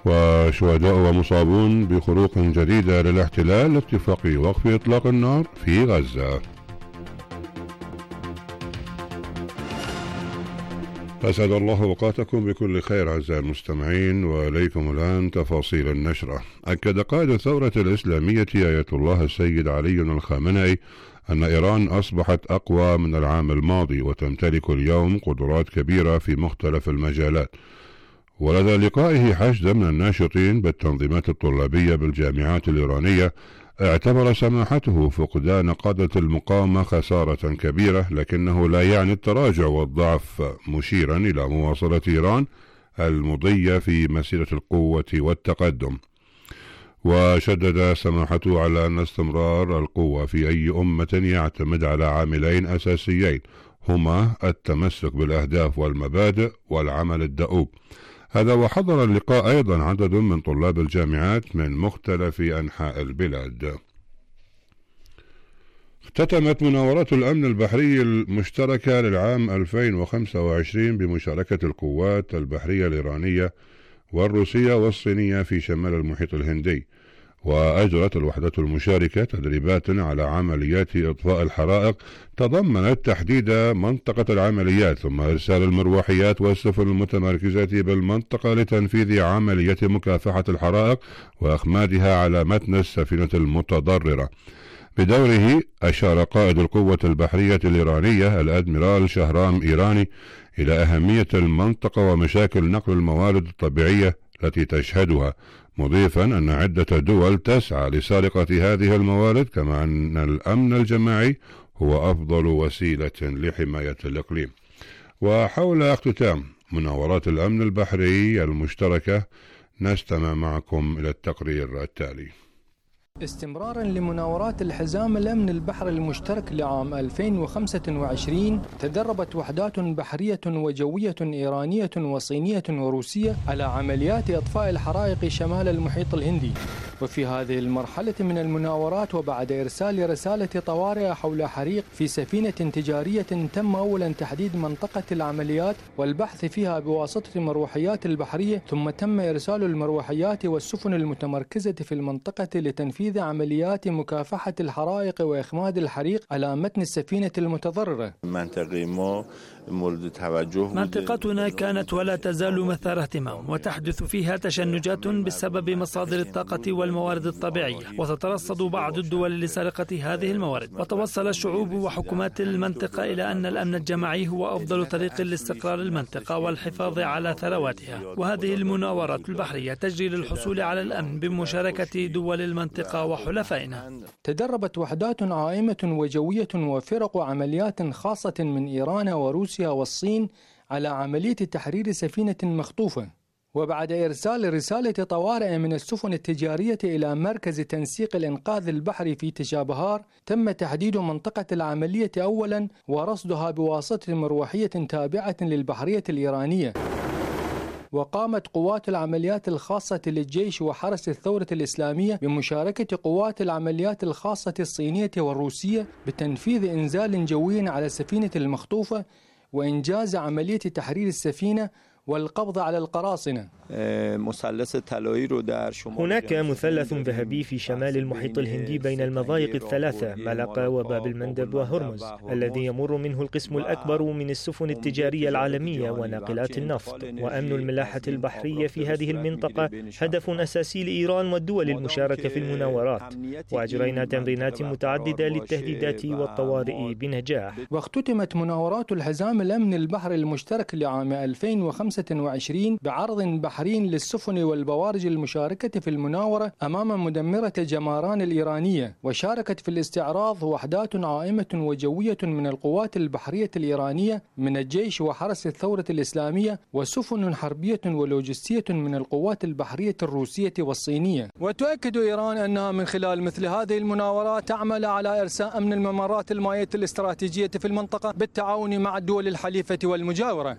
وشهداء ومصابون بخروق جديدة للاحتلال لاتفاق وقف إطلاق النار في غزة. أسعد الله أوقاتكم بكل خير أعزائي المستمعين، وإليكم الآن تفاصيل النشرة. أكد قائد الثورة الإسلامية آية الله السيد علي الخامنئي أن إيران أصبحت أقوى من العام الماضي وتمتلك اليوم قدرات كبيرة في مختلف المجالات. ولدى لقائه حشد من الناشطين بالتنظيمات الطلابية بالجامعات الإيرانية، اعتبر سماحته فقدان قادة المقاومة خسارة كبيرة، لكنه لا يعني التراجع والضعف، مشيرا إلى مواصلة إيران المضية في مسيرة القوة والتقدم. وشدد سماحته على أن استمرار القوة في أي أمة يعتمد على عاملين أساسيين، هما التمسك بالأهداف والمبادئ والعمل الدؤوب. هذا وحضر اللقاء أيضا عدد من طلاب الجامعات من مختلف أنحاء البلاد. اختتمت مناورات الأمن البحري المشتركة للعام 2025 بمشاركة القوات البحرية الإيرانية والروسية والصينية في شمال المحيط الهندي، وأجرت الوحدات المشاركة تدريبات على عمليات إطفاء الحرائق تضمنت تحديد منطقة العمليات، ثم إرسال المروحيات والسفن المتمركزة بالمنطقة لتنفيذ عملية مكافحة الحرائق وإخمادها على متن السفينة المتضررة. بدوره أشار قائد القوة البحرية الإيرانية الأدميرال شهرام إيراني إلى أهمية المنطقة ومشاكل نقل الموارد الطبيعية التي تشهدها، مضيفا أن عدة دول تسعى لسرقة هذه الموارد، كما أن الأمن الجماعي هو أفضل وسيلة لحماية الإقليم. وحول اختتام مناورات الأمن البحري المشتركة نستمع معكم إلى التقرير التالي. استمرارا لمناورات الحزام الأمن البحري المشترك لعام 2025، تدربت وحدات بحرية وجوية إيرانية وصينية وروسية على عمليات إطفاء الحرائق شمال المحيط الهندي. وفي هذه المرحلة من المناورات، وبعد إرسال رسالة طوارئ حول حريق في سفينة تجارية، تم أولا تحديد منطقة العمليات والبحث فيها بواسطة مروحيات البحرية، ثم تم إرسال المروحيات والسفن المتمركزة في المنطقة لتنفيذ عمليات مكافحة الحرائق وإخماد الحريق على متن السفينة المتضررة. منطقتنا كانت ولا تزال مثار اهتمام، وتحدث فيها تشنجات بسبب مصادر الطاقة والموارد الطبيعية، وتترصد بعض الدول لسرقة هذه الموارد. وتوصل الشعوب وحكومات المنطقة إلى أن الأمن الجماعي هو أفضل طريق لاستقرار المنطقة والحفاظ على ثرواتها. وهذه المناورات البحرية تجري للحصول على الأمن بمشاركة دول المنطقة وحلفائنا. تدربت وحدات عائمة وجوية وفرق عمليات خاصة من إيران وروسيا والصين على عملية تحرير سفينة مخطوفة. وبعد إرسال رسالة طوارئ من السفن التجارية إلى مركز تنسيق الإنقاذ البحري في تشابهار، تم تحديد منطقة العملية أولا ورصدها بواسطة مروحية تابعة للبحرية الإيرانية. وقامت قوات العمليات الخاصة للجيش وحرس الثورة الإسلامية بمشاركة قوات العمليات الخاصة الصينية والروسية بتنفيذ إنزال جوي على السفينة المخطوفة وإنجاز عملية تحرير السفينة والقبض على القراصنة. هناك مثلث ذهبي في شمال المحيط الهندي بين المضايق الثلاثة ملقا وباب المندب وهرمز، الذي يمر منه القسم الأكبر من السفن التجارية العالمية وناقلات النفط. وأمن الملاحة البحرية في هذه المنطقة هدف أساسي لإيران والدول المشاركة في المناورات، وأجرينا تمرينات متعددة للتهديدات والطوارئ بنجاح. واختتمت مناورات الحزام الأمن البحري المشترك لعام 2025 بعرض بحري للسفن والبوارج المشاركة في المناورة أمام مدمرة جماران الإيرانية. وشاركت في الاستعراض وحدات عائمة وجوية من القوات البحرية الإيرانية، من الجيش وحرس الثورة الإسلامية، وسفن حربية ولوجستية من القوات البحرية الروسية والصينية. وتؤكد إيران أنها من خلال مثل هذه المناورات تعمل على إرساء أمن الممرات المائية الاستراتيجية في المنطقة بالتعاون مع الدول الحليفة والمجاورة.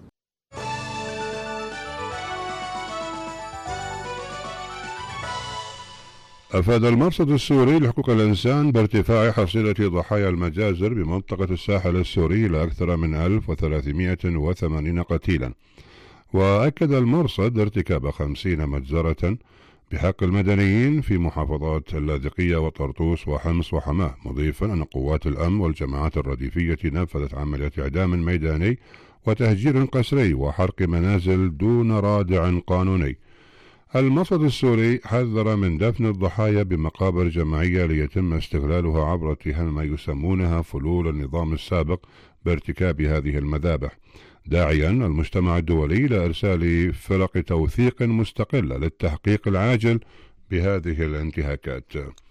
أفاد المرصد السوري لحقوق الإنسان بارتفاع حصيلة ضحايا المجازر بمنطقة الساحل السوري إلى أكثر من 1380 قتيلا. وأكد المرصد ارتكاب 50 مجزرة بحق المدنيين في محافظات اللاذقية وطرطوس وحمص وحماه، مضيفا أن قوات الأمن والجماعات الرديفية نفذت عملية إعدام ميداني وتهجير قسري وحرق منازل دون رادع قانوني. المرصد السوري حذر من دفن الضحايا بمقابر جماعية ليتم استغلالها عبر اتهام ما يسمونها فلول النظام السابق بارتكاب هذه المذابح، داعيا المجتمع الدولي إلى إرسال فرق توثيق مستقلة للتحقيق العاجل بهذه الانتهاكات.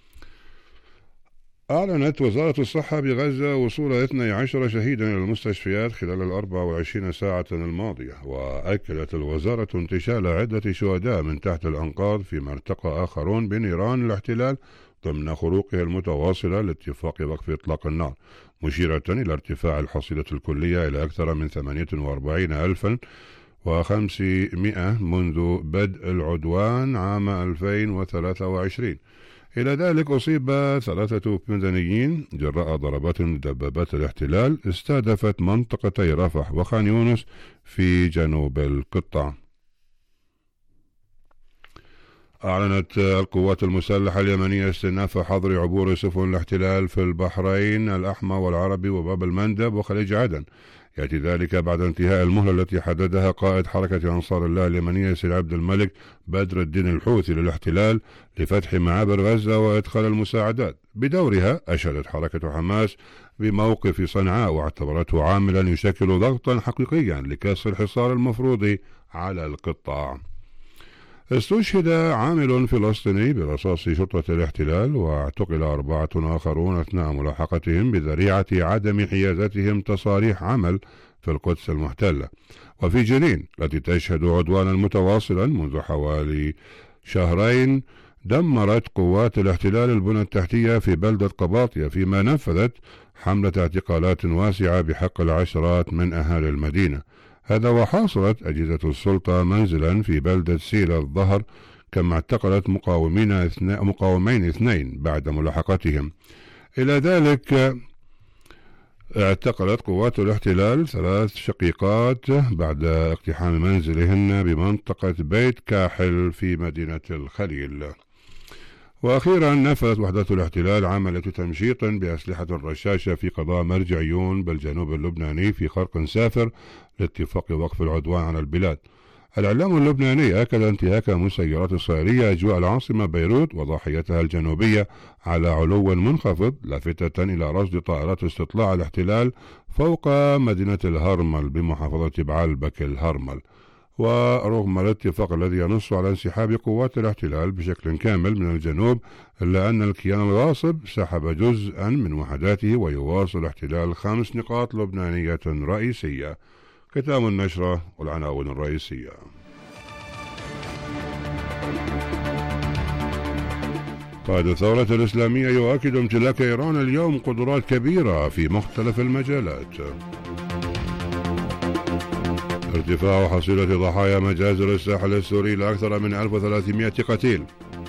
أعلنت وزارة الصحة بغزة وصول 12 شهيدا إلى المستشفيات خلال 24 ساعة الماضية، وأكدت الوزارة انتشال عدة شهداء من تحت الأنقاض فيما ارتقى آخرون بنيران الاحتلال ضمن خروقه المتواصلة لاتفاق وقف إطلاق النار، مشيرة إلى ارتفاع الحصيلة الكلية إلى أكثر من 48,500 منذ بدء العدوان عام 2023. إلى ذلك أصيب 3 مدنيين جراء ضربات من دبابات الاحتلال استهدفت منطقتي رفح وخان يونس في جنوب القطاع. أعلنت القوات المسلحة اليمنية استئناف حظر عبور سفن الاحتلال في البحرين الأحمر والعربي وباب المندب وخليج عدن، يأتي ذلك بعد انتهاء المهلة التي حددها قائد حركة أنصار الله اليمنية سيد عبد الملك بدر الدين الحوثي للاحتلال لفتح معابر غزة وإدخال المساعدات. بدورها أشادت حركة حماس بموقف صنعاء واعتبرته عاملا يشكل ضغطا حقيقيا لكسر الحصار المفروض على القطاع. استشهد عامل فلسطيني برصاص شرطة الاحتلال، واعتقل 4 آخرون أثناء ملاحقتهم بذريعة عدم حيازتهم تصاريح عمل في القدس المحتلة. وفي جنين التي تشهد عدوانا متواصلا منذ حوالي شهرين، دمرت قوات الاحتلال البنى التحتية في بلدة قباطية، فيما نفذت حملة اعتقالات واسعة بحق العشرات من أهالي المدينة. هذا وحاصرت أجهزة السلطة منزلا في بلدة سيلة الظهر، كما اعتقلت مقاومين 2 بعد ملاحقتهم. إلى ذلك اعتقلت قوات الاحتلال 3 شقيقات بعد اقتحام منزلهن بمنطقة بيت كاحل في مدينة الخليل. وأخيرا نفذت وحدات الاحتلال عملية تمشيط بأسلحة رشاشة في قضاء مرج عيون بالجنوب اللبناني في خرق سافر لاتفاق وقف العدوان على البلاد. الإعلام اللبناني أكد انتهاك مسيرات إسرائيلية أجواء العاصمة بيروت وضاحيتها الجنوبية على علو منخفض، لافتة إلى رصد طائرات استطلاع الاحتلال فوق مدينة الهرمل بمحافظة بعلبك الهرمل. ورغم الاتفاق الذي ينص على انسحاب قوات الاحتلال بشكل كامل من الجنوب، إلا أن الكيان الغاصب سحب جزءا من وحداته، ويواصل الاحتلال 5 نقاط لبنانية رئيسية. ختام النشرة والعناوين الرئيسية. قائد الثورة الإسلامية يؤكد امتلاك إيران اليوم قدرات كبيرة في مختلف المجالات. ارتفاع حصيلة ضحايا مجازر الساحل السوري لأكثر من 1300 قتيل.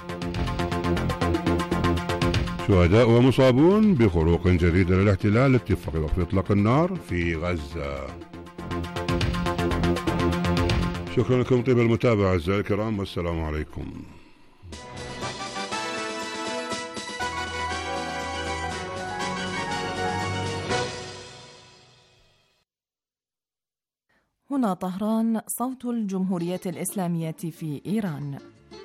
شهداء ومصابون بخروق جديدة للاحتلال لاتفاق وقف إطلاق النار في غزة. شكرا لكم طيب المتابعة أعزائي الكرام، والسلام عليكم. هنا طهران، صوت الجمهورية الإسلامية في إيران.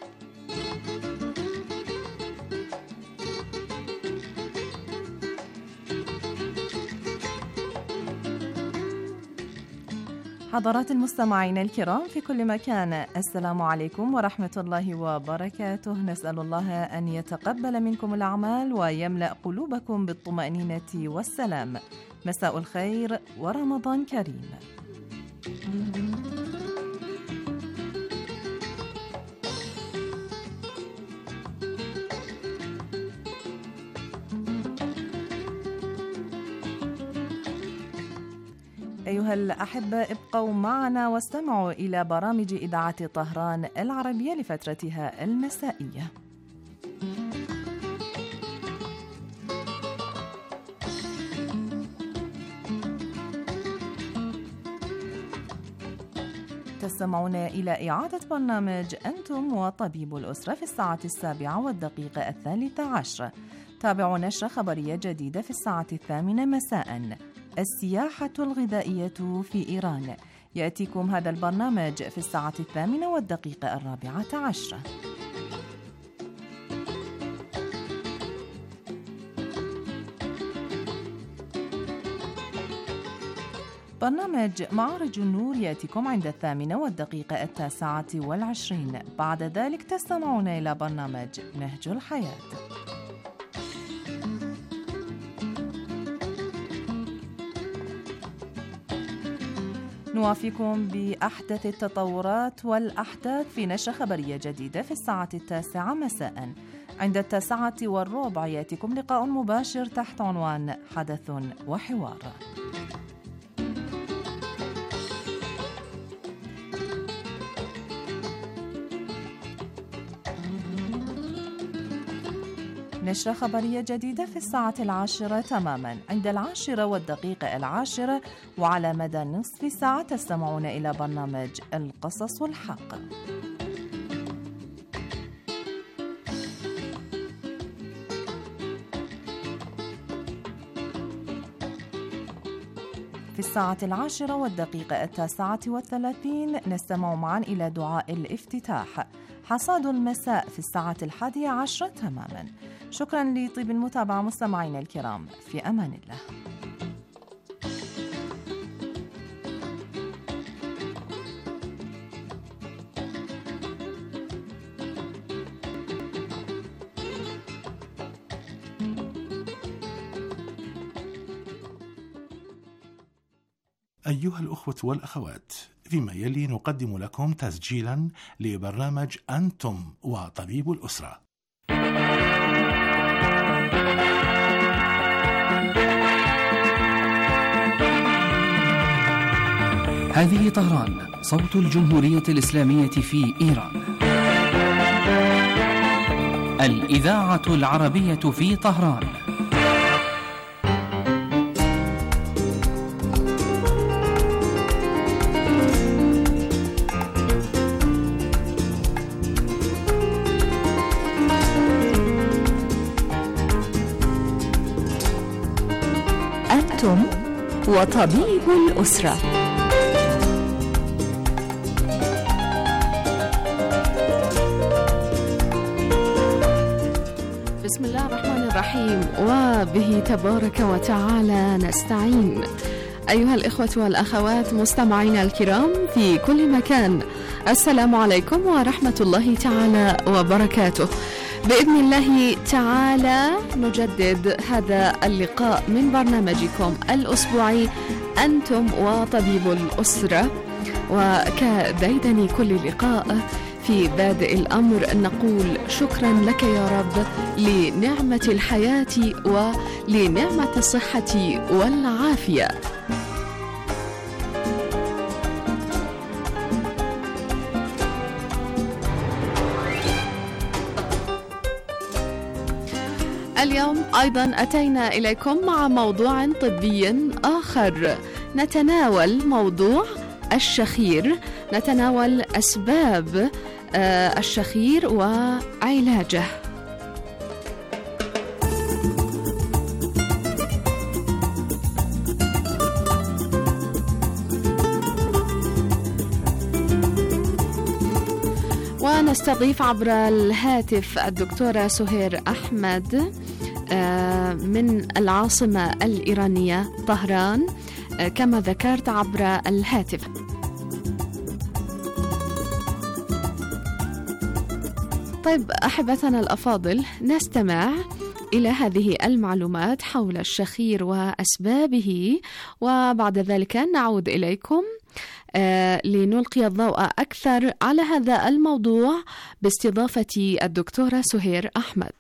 حضرات المستمعين الكرام في كل مكان، السلام عليكم ورحمة الله وبركاته. نسأل الله أن يتقبل منكم الأعمال ويملأ قلوبكم بالطمأنينة والسلام. مساء الخير ورمضان كريم. أيها الأحبة، ابقوا معنا واستمعوا إلى برامج إذاعة طهران العربية لفترتها المسائية. تستمعون إلى إعادة برنامج أنتم وطبيب الأسرة في 7:13. تابعوا نشرة خبرية جديدة في 8:08 مساء. السياحة الغذائية في إيران. يأتيكم هذا البرنامج في 8:04. برنامج معارج النور يأتيكم عند 8:09. بعد ذلك تستمعون إلى برنامج نهج الحياة. نوافيكم بأحدث التطورات والأحداث في نشرة خبرية جديدة في 9:00 مساء. عند 9:15 يأتيكم لقاء مباشر تحت عنوان حدث وحوار. نشرة خبرية جديدة في 10:00 تماما. عند 10:10 وعلى مدى نصف ساعة تستمعون إلى برنامج القصص والحق. في 10:10 نستمع معا إلى دعاء الافتتاح. حصاد المساء في 11:10 تماما. شكرا لطيب المتابعة مستمعينا الكرام، في أمان الله. أيها الأخوة والأخوات، فيما يلي نقدم لكم تسجيلا لبرنامج أنتم وطبيب الأسرة. هذه طهران، صوت الجمهورية الإسلامية في إيران. الإذاعة العربية في طهران. أنتم وطبيب الأسرة. بسم الله الرحمن الرحيم، وبه تبارك وتعالى نستعين. أيها الإخوة والأخوات مستمعينا الكرام في كل مكان، السلام عليكم ورحمة الله تعالى وبركاته. بإذن الله تعالى نجدد هذا اللقاء من برنامجكم الأسبوعي أنتم وطبيب الأسرة. وكديدن كل لقاء في بادئ الأمر نقول شكرا لك يا رب لنعمة الحياة ولنعمة الصحة والعافية. اليوم أيضا أتينا إليكم مع موضوع طبي آخر. نتناول موضوع الشخير، نتناول أسباب الشخير وعلاجه. ونستضيف عبر الهاتف الدكتورة سهير أحمد من العاصمة الإيرانية طهران، كما ذكرت عبر الهاتف. طيب أحبتنا الأفاضل، نستمع إلى هذه المعلومات حول الشخير وأسبابه، وبعد ذلك نعود إليكم لنلقي الضوء أكثر على هذا الموضوع باستضافة الدكتورة سهير أحمد.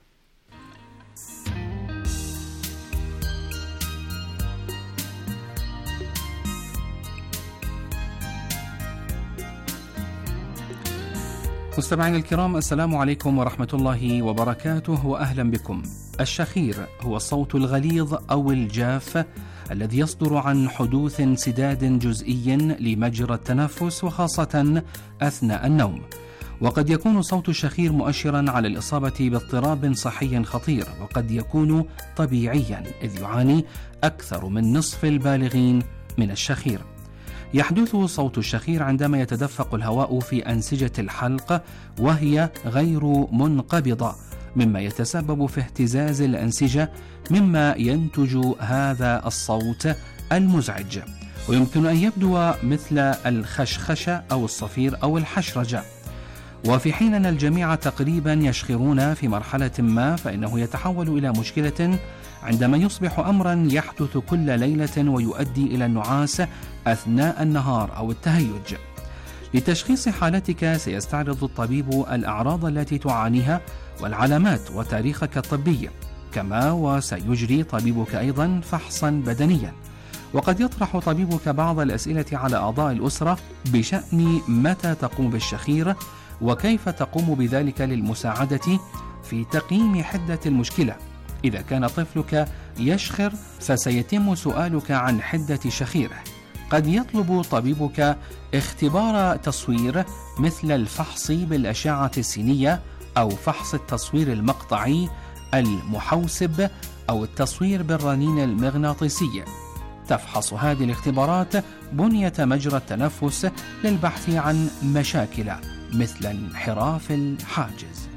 مستمعينا الكرام، السلام عليكم ورحمة الله وبركاته، وأهلا بكم. الشخير هو الصوت الغليظ أو الجاف الذي يصدر عن حدوث انسداد جزئي لمجرى التنفس وخاصة أثناء النوم. وقد يكون صوت الشخير مؤشرا على الإصابة باضطراب صحي خطير، وقد يكون طبيعيا إذ يعاني أكثر من نصف البالغين من الشخير. يحدث صوت الشخير عندما يتدفق الهواء في أنسجة الحلق وهي غير منقبضة، مما يتسبب في اهتزاز الأنسجة، مما ينتج هذا الصوت المزعج، ويمكن أن يبدو مثل الخشخشة أو الصفير أو الحشرجة. وفي حين أن الجميع تقريبا يشخرون في مرحلة ما، فإنه يتحول إلى مشكلة عندما يصبح أمرا يحدث كل ليلة ويؤدي إلى النعاس أثناء النهار أو التهيج. لتشخيص حالتك سيستعرض الطبيب الأعراض التي تعانيها والعلامات وتاريخك الطبي، كما وسيجري طبيبك أيضا فحصا بدنيا. وقد يطرح طبيبك بعض الأسئلة على أعضاء الأسرة بشأن متى تقوم بالشخير وكيف تقوم بذلك للمساعدة في تقييم حدة المشكلة. إذا كان طفلك يشخر فسيتم سؤالك عن حدة شخيره. قد يطلب طبيبك اختبار تصوير مثل الفحص بالأشعة السينية أو فحص التصوير المقطعي المحوسب أو التصوير بالرنين المغناطيسي. تفحص هذه الاختبارات بنية مجرى التنفس للبحث عن مشاكل مثل انحراف الحاجز.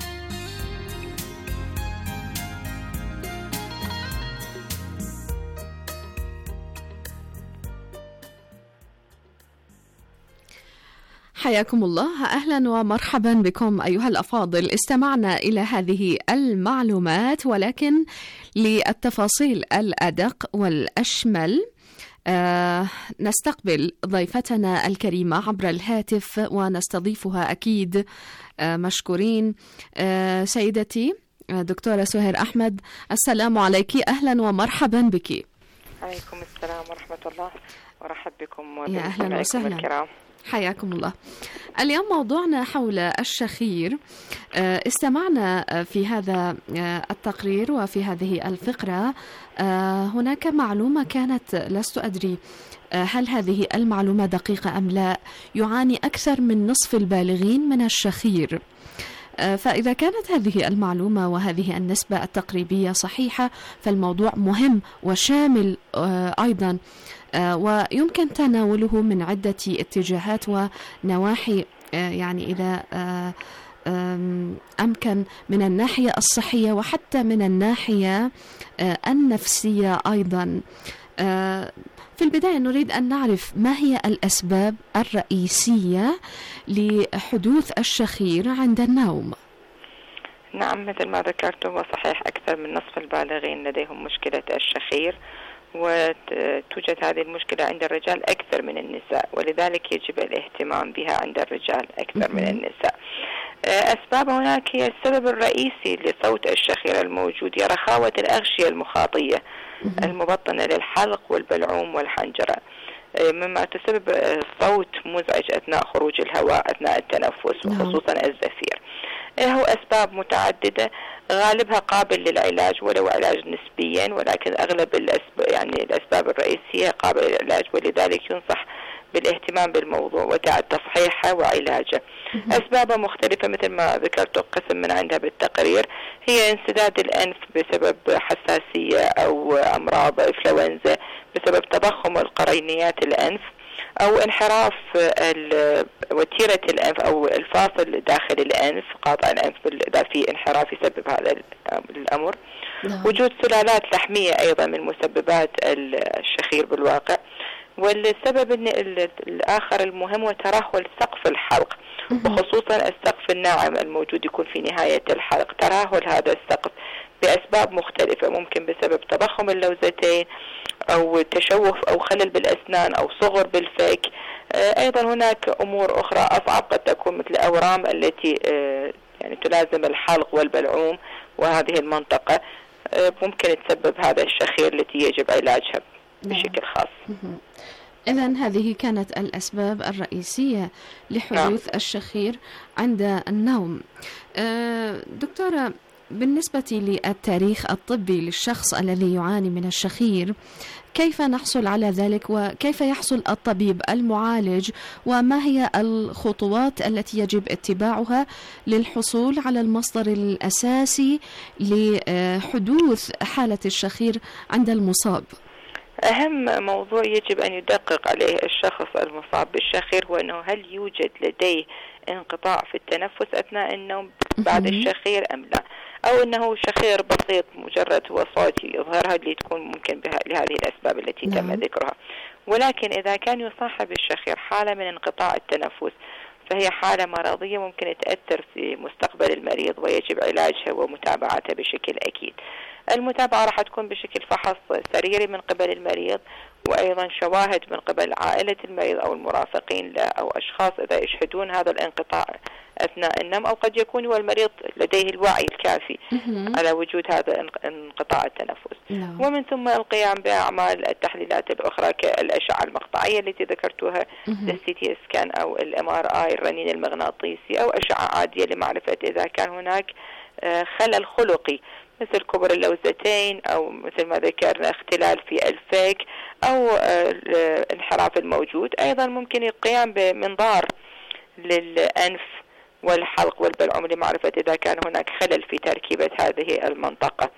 حياكم الله، أهلا ومرحبا بكم أيها الأفاضل. استمعنا إلى هذه المعلومات، ولكن للتفاصيل الأدق والأشمل نستقبل ضيفتنا الكريمة عبر الهاتف ونستضيفها أكيد مشكورين. سيدتي دكتورة سهير أحمد، السلام عليك، أهلا ومرحبا بك. عليكم السلام ورحمة الله، ورحب بكم يا أهلا وسهلا الكرام. حياكم الله. اليوم موضوعنا حول الشخير. استمعنا في هذا التقرير وفي هذه الفقرة هناك معلومة كانت لست أدري هل هذه المعلومة دقيقة أم لا. يعاني أكثر من نصف البالغين من الشخير. فإذا كانت هذه المعلومة وهذه النسبة التقريبية صحيحة فالموضوع مهم وشامل أيضا، ويمكن تناوله من عدة اتجاهات ونواحي، يعني إذا أمكن من الناحية الصحية وحتى من الناحية النفسية أيضا. في البداية نريد أن نعرف ما هي الأسباب الرئيسية لحدوث الشخير عند النوم. نعم، مثل ما ذكرت هو صحيح، أكثر من نصف البالغين لديهم مشكلة الشخير، وتوجد هذه المشكلة عند الرجال أكثر من النساء، ولذلك يجب الاهتمام بها عند الرجال أكثر من النساء. أسباب هناك هي السبب الرئيسي لصوت الشخير الموجود هي رخاوة الأغشية المخاطية المبطنة للحلق والبلعوم والحنجرة، مما تسبب صوت مزعج أثناء خروج الهواء أثناء التنفس وخصوصا الزفير. له أسباب متعددة، غالبها قابل للعلاج ولو علاج نسبيا، ولكن أغلب الأسباب الرئيسية قابلة للعلاج، ولذلك ينصح بالاهتمام بالموضوع وتصحيحه وعلاجه. أسبابها مختلفة مثل ما ذكرت قسم من عندها بالتقرير، هي انسداد الأنف بسبب حساسية أو أمراض إنفلونزا بسبب تضخم القرنيات الأنف، أو انحراف وتيرة الأنف أو الفاصل داخل الأنف، قاطع الأنف إذا في انحراف يسبب هذا الأمر. وجود سلالات لحمية أيضا من مسببات الشخير بالواقع. والسبب الآخر المهم هو ترهل سقف الحلق، وخصوصا السقف الناعم الموجود يكون في نهاية الحلق. ترهل هذا السقف بأسباب مختلفة، ممكن بسبب تضخم اللوزتين أو تشوه أو خلل بالأسنان أو صغر بالفك. أيضا هناك أمور أخرى أصعب قد تكون مثل الأورام التي يعني تلازم الحلق والبلعوم وهذه المنطقة، ممكن تسبب هذا الشخير التي يجب علاجها بشكل خاص. إذن هذه كانت الأسباب الرئيسية لحدوث الشخير عند النوم. دكتورة، بالنسبة للتاريخ الطبي للشخص الذي يعاني من الشخير، كيف نحصل على ذلك وكيف يحصل الطبيب المعالج، وما هي الخطوات التي يجب اتباعها للحصول على المصدر الأساسي لحدوث حالة الشخير عند المصاب؟ أهم موضوع يجب أن يدقق عليه الشخص المصاب بالشخير هو أنه هل يوجد لديه انقطاع في التنفس أثناء النوم بعد الشخير أم لا، أو أنه شخير بسيط مجرد هو صوتي يظهرها اللي تكون ممكن لهذه الأسباب التي تم ذكرها. ولكن إذا كان يصاحب الشخير حالة من انقطاع التنفس فهي حالة مرضية ممكن تأثر في مستقبل المريض ويجب علاجها ومتابعتها بشكل أكيد. المتابعة راح تكون بشكل فحص سريري من قبل المريض، وأيضا شواهد من قبل عائلة المريض أو المرافقين له أو أشخاص إذا يشهدون هذا الانقطاع أثناء النوم، أو قد يكون هو المريض لديه الوعي الكافي على وجود هذا انقطاع التنفس. ومن ثم القيام بأعمال التحليلات الأخرى كالأشعة المقطعية التي ذكرتوها، السي تي سكان أو الMRI الرنين المغناطيسي، أو أشعة عادية لمعرفة إذا كان هناك خلل خلقي مثل كبر اللوزتين، أو مثل ما ذكرنا اختلال في الفك، أو الانحراف الموجود. أيضا ممكن القيام بمنظار للأنف والحلق والبلعوم لمعرفة إذا كان هناك خلل في تركيبة هذه المنطقة.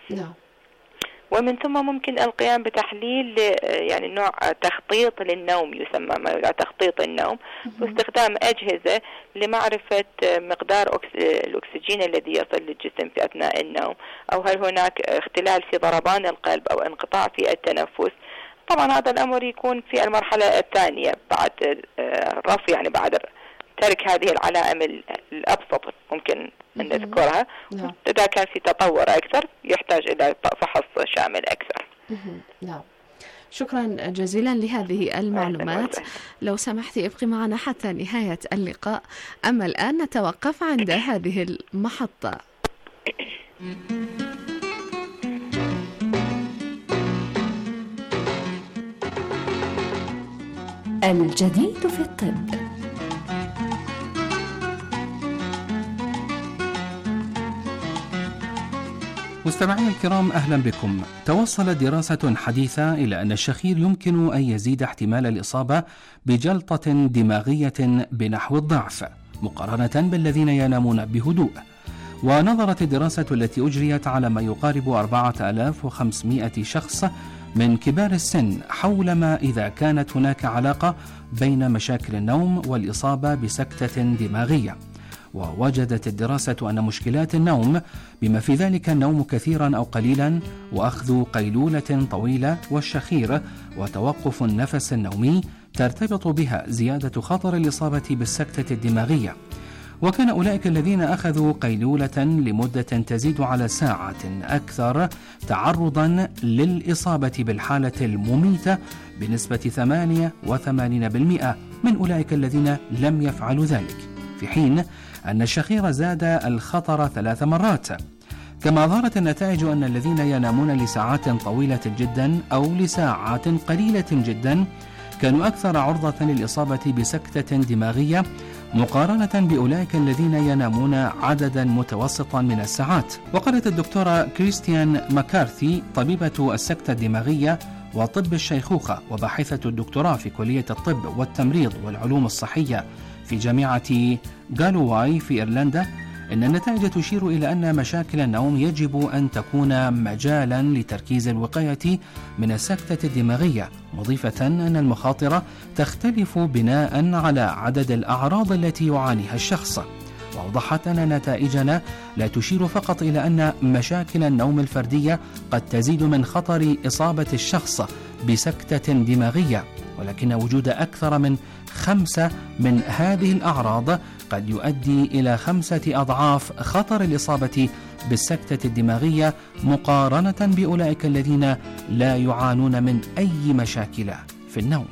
ومن ثم ممكن القيام بتحليل يعني نوع تخطيط للنوم يسمى ما يدعى تخطيط النوم، واستخدام أجهزة لمعرفة مقدار الأكسجين الذي يصل للجسم في أثناء النوم، أو هل هناك اختلال في ضربان القلب أو انقطاع في التنفس. طبعا هذا الأمر يكون في المرحلة الثانية بعد رفع، يعني بعد ترك هذه العلائم الأبسط ممكن أن نذكرها. إذا كان في تطور أكثر يحتاج إلى فحص شامل أكثر. نعم، شكرا جزيلا لهذه المعلومات. لو سمحتي ابقي معنا حتى نهاية اللقاء، أما الآن نتوقف عند هذه المحطة. الجديد في الطب. مستمعينا الكرام، أهلا بكم. توصلت دراسة حديثة إلى أن الشخير يمكن أن يزيد احتمال الإصابة بجلطة دماغية بنحو الضعف مقارنة بالذين ينامون بهدوء. ونظرت الدراسة التي أجريت على ما يقارب 4500 شخص من كبار السن حول ما إذا كانت هناك علاقة بين مشاكل النوم والإصابة بسكتة دماغية. ووجدت الدراسة أن مشكلات النوم بما في ذلك النوم كثيرا أو قليلا، وأخذ قيلولة طويلة، والشخير، وتوقف النفس النومي ترتبط بها زيادة خطر الإصابة بالسكتة الدماغية. وكان أولئك الذين أخذوا قيلولة لمدة تزيد على ساعة أكثر تعرضا للإصابة بالحالة المميتة بنسبة 88% من أولئك الذين لم يفعلوا ذلك، في حين أن الشخير زاد الخطر 3 مرات. كما ظهرت النتائج أن الذين ينامون لساعات طويلة جدا أو لساعات قليلة جدا كانوا أكثر عرضة للإصابة بسكتة دماغية مقارنة بأولئك الذين ينامون عددا متوسطا من الساعات. وقالت الدكتورة كريستيان ماكارثي، طبيبة السكتة الدماغية وطب الشيخوخة وباحثة الدكتوراه في كلية الطب والتمريض والعلوم الصحية في جامعة غالواي في إيرلندا، إن النتائج تشير إلى أن مشاكل النوم يجب أن تكون مجالا لتركيز الوقاية من السكتة الدماغية، مضيفة أن المخاطر تختلف بناء على عدد الأعراض التي يعانيها الشخص. وأوضحت أن نتائجنا لا تشير فقط إلى أن مشاكل النوم الفردية قد تزيد من خطر إصابة الشخص بسكتة دماغية، ولكن وجود أكثر من 5 من هذه الأعراض قد يؤدي إلى 5 أضعاف خطر الإصابة بالسكتة الدماغية مقارنة بأولئك الذين لا يعانون من أي مشاكل في النوم.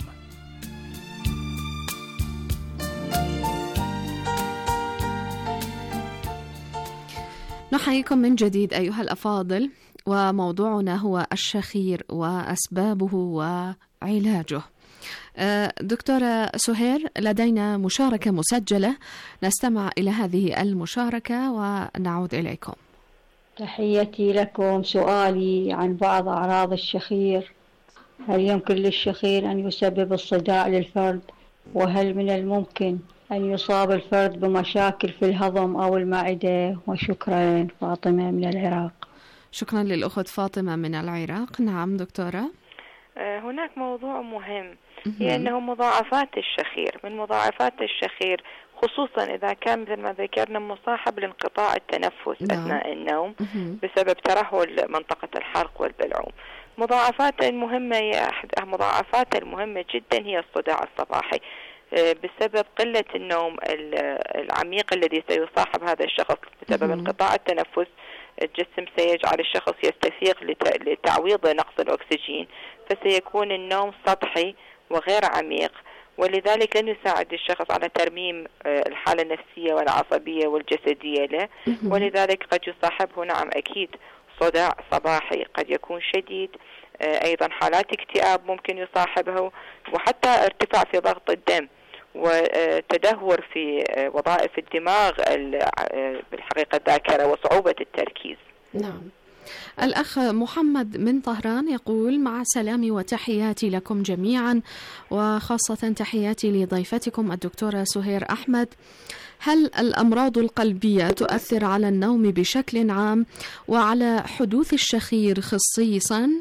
نحييكم من جديد أيها الأفاضل، وموضوعنا هو الشخير وأسبابه وعلاجه. دكتورة سهير، لدينا مشاركة مسجلة، نستمع إلى هذه المشاركة ونعود إليكم. تحياتي لكم. سؤالي عن بعض أعراض الشخير: هل يمكن للشخير أن يسبب الصداع للفرد؟ وهل من الممكن أن يصاب الفرد بمشاكل في الهضم أو المعدة؟ وشكرا. فاطمة من العراق. شكرا للأخت فاطمة من العراق. نعم دكتورة. هناك موضوع مهم، هي أنه مضاعفات الشخير. من مضاعفات الشخير خصوصا إذا كان مثل ما ذكرنا مصاحب لانقطاع التنفس أثناء النوم بسبب ترهل منطقة الحلق والبلعوم. مضاعفات المهمة جدا هي الصداع الصباحي بسبب قلة النوم العميق الذي سيصاحب هذا الشخص بسبب انقطاع التنفس. الجسم سيجعل الشخص يستفيق لتعويض نقص الأكسجين، فسيكون النوم سطحي وغير عميق، ولذلك لن يساعد الشخص على ترميم الحالة النفسية والعصبية والجسدية له، ولذلك قد يصاحبه نعم أكيد صداع صباحي قد يكون شديد، أيضا حالات اكتئاب ممكن يصاحبه، وحتى ارتفاع في ضغط الدم وتدهور في وظائف الدماغ بالحقيقة الذاكرة وصعوبة التركيز. نعم. الأخ محمد من طهران يقول: مع سلامي وتحياتي لكم جميعا، وخاصة تحياتي لضيفتكم الدكتورة سهير أحمد. هل الأمراض القلبية تؤثر على النوم بشكل عام وعلى حدوث الشخير خصيصا؟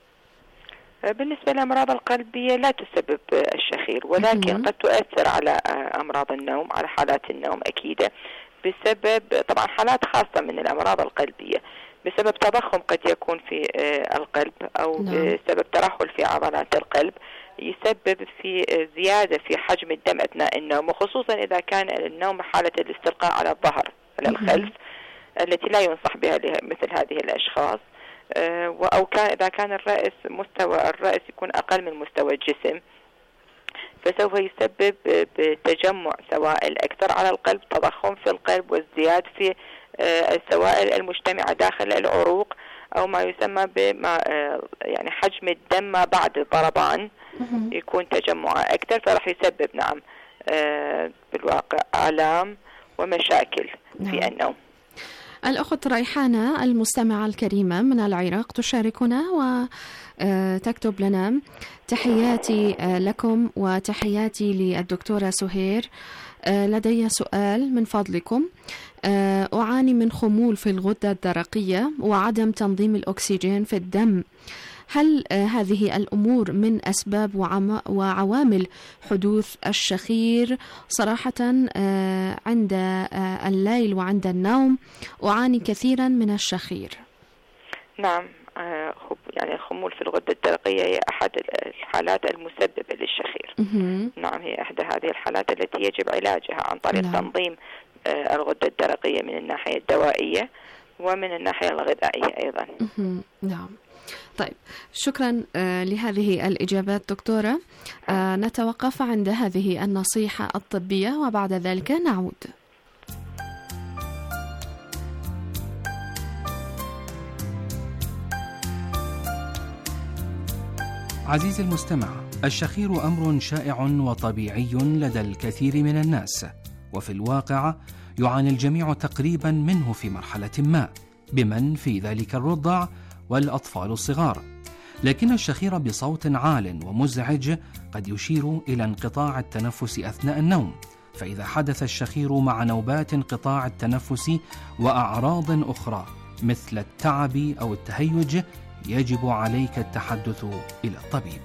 بالنسبة للأمراض القلبية لا تسبب الشخير، ولكن قد تؤثر على أمراض النوم، على حالات النوم أكيدة، بسبب طبعا حالات خاصة من الأمراض القلبية بسبب تضخم قد يكون في القلب أو بسبب ترهل في عضلات القلب، يسبب في زيادة في حجم الدم أثناء النوم، وخصوصا إذا كان النوم حالة الاستلقاء على الظهر على الخلف التي لا ينصح بها مثل هذه الأشخاص، أو إذا كان مستوى الرأس يكون أقل من مستوى الجسم، فسوف يسبب بتجمع سوائل أكثر على القلب، تضخم في القلب وازدياد في السوائل المجتمعة داخل العروق، أو ما يسمى يعني حجم الدم ما بعد الضربان يكون تجمعه أكثر، فراح يسبب نعم بالواقع آلام ومشاكل في النوم. الأخت ريحانة المستمعة الكريمة من العراق تشاركنا وتكتب لنا: تحياتي لكم وتحياتي للدكتورة سهير. لدي سؤال من فضلكم. أعاني من خمول في الغدة الدرقية وعدم تنظيم الأكسجين في الدم. هل هذه الأمور من أسباب وعوامل حدوث الشخير؟ صراحة عند الليل وعند النوم أعاني كثيرا من الشخير. نعم، يعني الخمول في الغدة الدرقية هي أحد الحالات المسببة للشخير. نعم، هي إحدى هذه الحالات التي يجب علاجها عن طريق تنظيم الغدة الدرقية من الناحية الدوائية ومن الناحية الغذائية أيضا. نعم. طيب، شكرا لهذه الإجابات دكتورة. نتوقف عند هذه النصيحة الطبية وبعد ذلك نعود. عزيزي المستمع، الشخير أمر شائع وطبيعي لدى الكثير من الناس، وفي الواقع يعاني الجميع تقريبا منه في مرحلة ما، بمن في ذلك الرضع والأطفال الصغار. لكن الشخير بصوت عال ومزعج قد يشير إلى انقطاع التنفس أثناء النوم، فإذا حدث الشخير مع نوبات انقطاع التنفس وأعراض أخرى مثل التعب أو التهيج يجب عليك التحدث إلى الطبيب.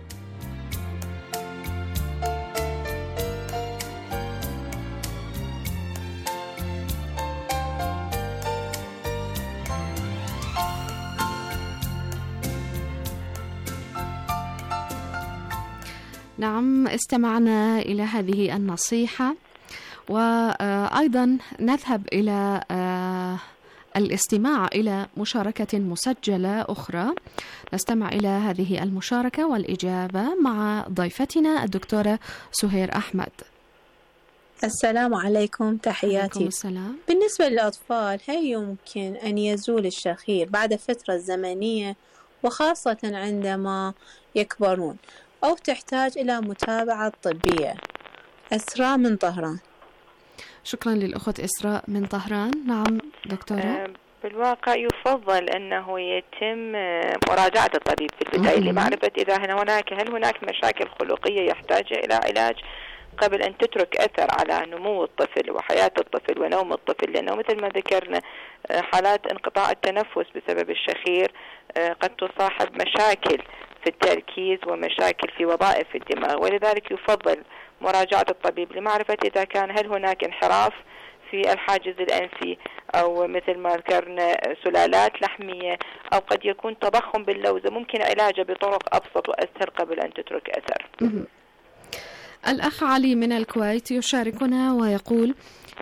نعم، استمعنا إلى هذه النصيحة، وأيضا نذهب إلى الاستماع إلى مشاركة مسجلة أخرى. نستمع إلى هذه المشاركة والإجابة مع ضيفتنا الدكتورة سهير أحمد. السلام عليكم، تحياتي. عليكم السلام. بالنسبة للأطفال، هل يمكن أن يزول الشخير بعد فترة زمنية وخاصة عندما يكبرون، أو تحتاج إلى متابعة طبية؟ إسراء من طهران. شكرا للأخت إسراء من طهران. نعم دكتورة. في الواقع يفضل أنه يتم مراجعة الطبيب في البداية لمعرفة إذا هل هناك مشاكل خلقية يحتاج إلى علاج قبل أن تترك أثر على نمو الطفل وحياة الطفل ونوم الطفل، لأنه مثل ما ذكرنا حالات انقطاع التنفس بسبب الشخير قد تصاحب مشاكل في التركيز ومشاكل في وظائف الدماغ، ولذلك يفضل مراجعة الطبيب لمعرفة إذا كان هل هناك انحراف في الحاجز الأنفي، أو مثل ما ذكرنا سلالات لحمية، أو قد يكون تضخم باللوزة ممكن علاجه بطرق أبسط وأسهل قبل أن تترك أثر. الأخ علي من الكويت يشاركنا ويقول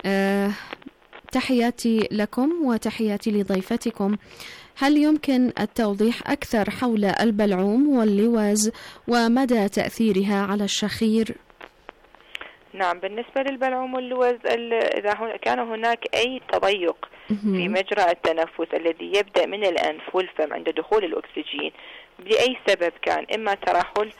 تحياتي لكم وتحياتي لضيفتكم، هل يمكن التوضيح أكثر حول البلعوم واللوز ومدى تأثيرها على الشخير؟ نعم، بالنسبة للبلعوم واللوز إذا كان هناك أي تضيق في مجرى التنفس الذي يبدأ من الأنف والفم عند دخول الأكسجين بأي سبب كان، إما ترهل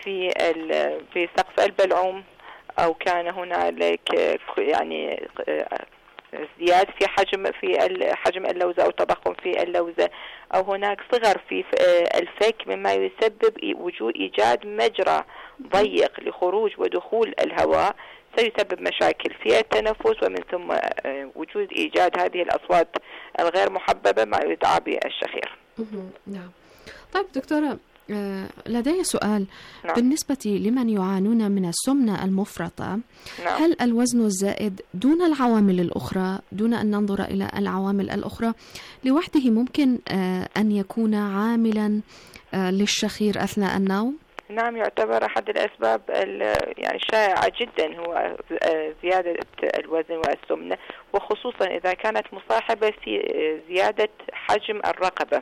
في سقف البلعوم، أو كان هنالك يعني زيادة في حجم اللوزة أو تضخم في اللوزة، أو هناك صغر في الفك مما يسبب وجود إيجاد مجرى ضيق لخروج ودخول الهواء، سيسبب مشاكل في التنفس، ومن ثم وجود إيجاد هذه الأصوات الغير محببة ما يدعى بالشخير. نعم. طيب دكتورة، لدي سؤال. نعم. بالنسبة لمن يعانون من السمنة المفرطة، نعم. هل الوزن الزائد دون العوامل الأخرى، دون أن ننظر إلى العوامل الأخرى، لوحده ممكن أن يكون عاملا للشخير أثناء النوم؟ نعم، يعتبر أحد الأسباب يعني الشائعة جدا هو زيادة الوزن والسمنة، وخصوصا إذا كانت مصاحبة في زيادة حجم الرقبة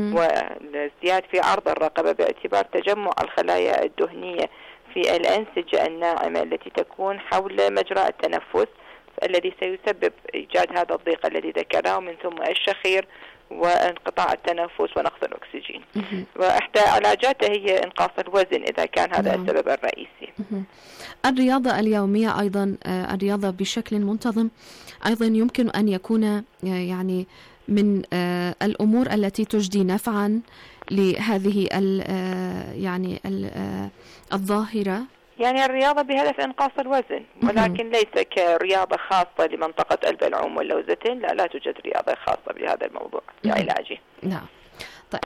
وزيادة في عرض الرقبة باعتبار تجمع الخلايا الدهنية في الأنسجة الناعمة التي تكون حول مجرى التنفس، الذي سيسبب إيجاد هذا الضيق الذي ذكره، ومن ثم الشخير وانقطاع التنفس ونقص الأكسجين. وإحدى علاجاته هي إنقاص الوزن إذا كان هذا السبب الرئيسي. الرياضة اليومية أيضا، الرياضة بشكل منتظم أيضا يمكن أن يكون يعني من الأمور التي تجدي نفعا لهذه يعني الظاهرة. يعني الرياضة بهدف إنقاص الوزن، ولكن ليس كرياضة خاصة لمنطقة البلعوم واللوزتين، لا توجد رياضة خاصة بهذا الموضوع لعلاجه. نعم. طيب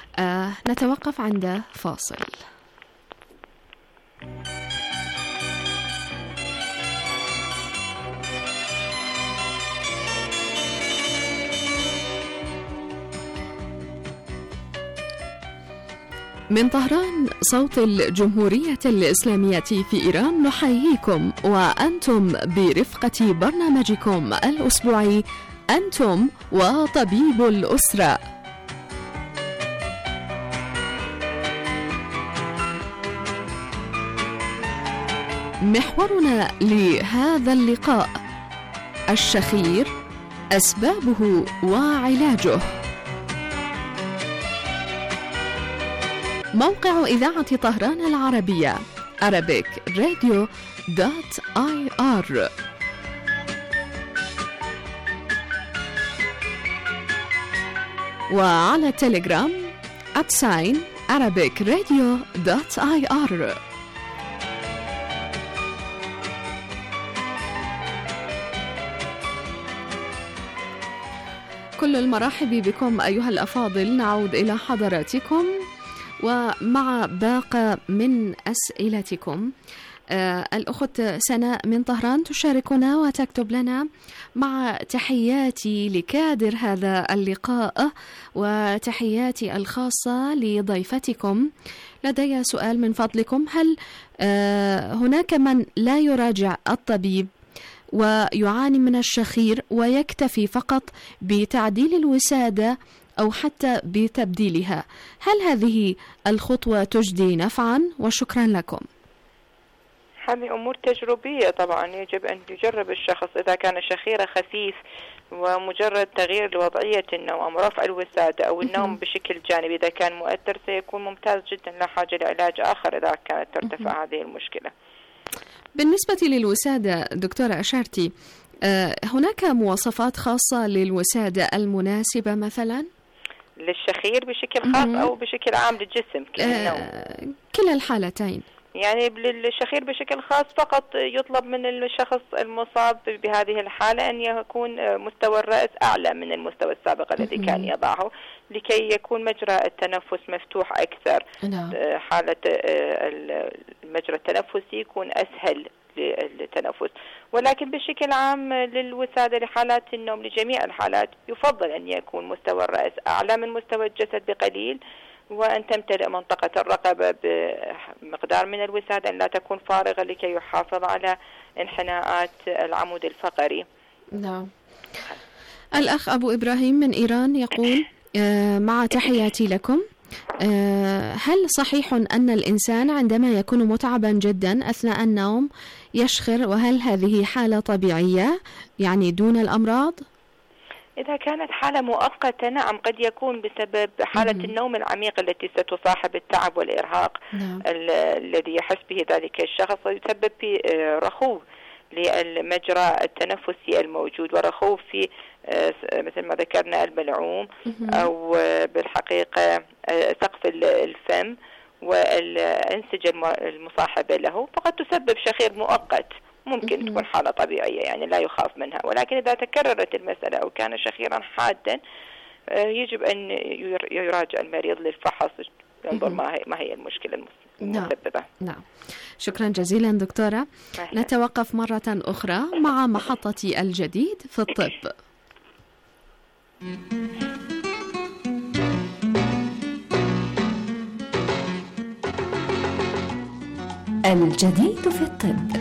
نتوقف عند فاصل. من طهران صوت الجمهورية الإسلامية في إيران نحييكم وأنتم برفقة برنامجكم الأسبوعي أنتم وطبيب الأسرة. محورنا لهذا اللقاء الشخير، أسبابه وعلاجه. موقع إذاعة طهران العربية arabic-radio.ir. وعلى التليجرام @arabic-radio.ir. كل المرحب بكم أيها الأفاضل. نعود إلى حضراتكم ومع باقة من أسئلتكم. الأخت سناء من طهران تشاركنا وتكتب لنا: مع تحياتي لكادر هذا اللقاء وتحياتي الخاصة لضيفتكم، لدي سؤال من فضلكم. هل هناك من لا يراجع الطبيب ويعاني من الشخير ويكتفي فقط بتعديل الوسادة أو حتى بتبديلها؟ هل هذه الخطوة تجدي نفعا؟ وشكرا لكم. هذه أمور تجريبية طبعا، يجب أن يجرب الشخص. إذا كان شخيره خفيف ومجرد تغيير لوضعية النوم أو رفع الوسادة أو النوم بشكل جانبي إذا كان مؤثر سيكون ممتاز جدا، لا حاجة لعلاج آخر إذا كانت ترتفع هذه المشكلة. بالنسبة للوسادة دكتورة أشرتي هناك مواصفات خاصة للوسادة المناسبة مثلا للشخير بشكل خاص أو بشكل عام للجسم؟ كلا الحالتين. يعني للشخير بشكل خاص فقط يطلب من الشخص المصاب بهذه الحالة أن يكون مستوى الرأس أعلى من المستوى السابق الذي كان يضعه لكي يكون مجرى التنفس مفتوح أكثر. حالة المجرى التنفسي يكون أسهل للتنفس. ولكن بشكل عام للوسادة لحالات النوم لجميع الحالات يفضل أن يكون مستوى الرأس أعلى من مستوى الجسد بقليل، وأن تمتلئ منطقة الرقبة بمقدار من الوسادة، أن لا تكون فارغة لكي يحافظ على انحناءات العمود الفقري. نعم. الأخ أبو إبراهيم من إيران يقول مع تحياتي لكم، هل صحيح أن الإنسان عندما يكون متعبا جدا أثناء النوم يشخر، وهل هذه حالة طبيعية يعني دون الأمراض؟ إذا كانت حالة مؤقتة نعم، قد يكون بسبب حالة النوم العميق التي ستصاحب التعب والإرهاق الذي يحس به ذلك الشخص، ويسبب في رخو للمجرى التنفسي الموجود ورخو في مثل ما ذكرنا البلعوم أو بالحقيقة سقف الفم والأنسجة المصاحبة له، فقد تسبب شخير مؤقت. ممكن تكون حالة طبيعية يعني لا يخاف منها، ولكن إذا تكررت المسألة أو كان شخيرا حادا يجب أن يراجع المريض للفحص، ينظر ما هي المشكلة المسببة. نعم. شكرا جزيلا دكتورة. نتوقف مرة أخرى مع محطة الجديد في الطب. الجديد في الطب.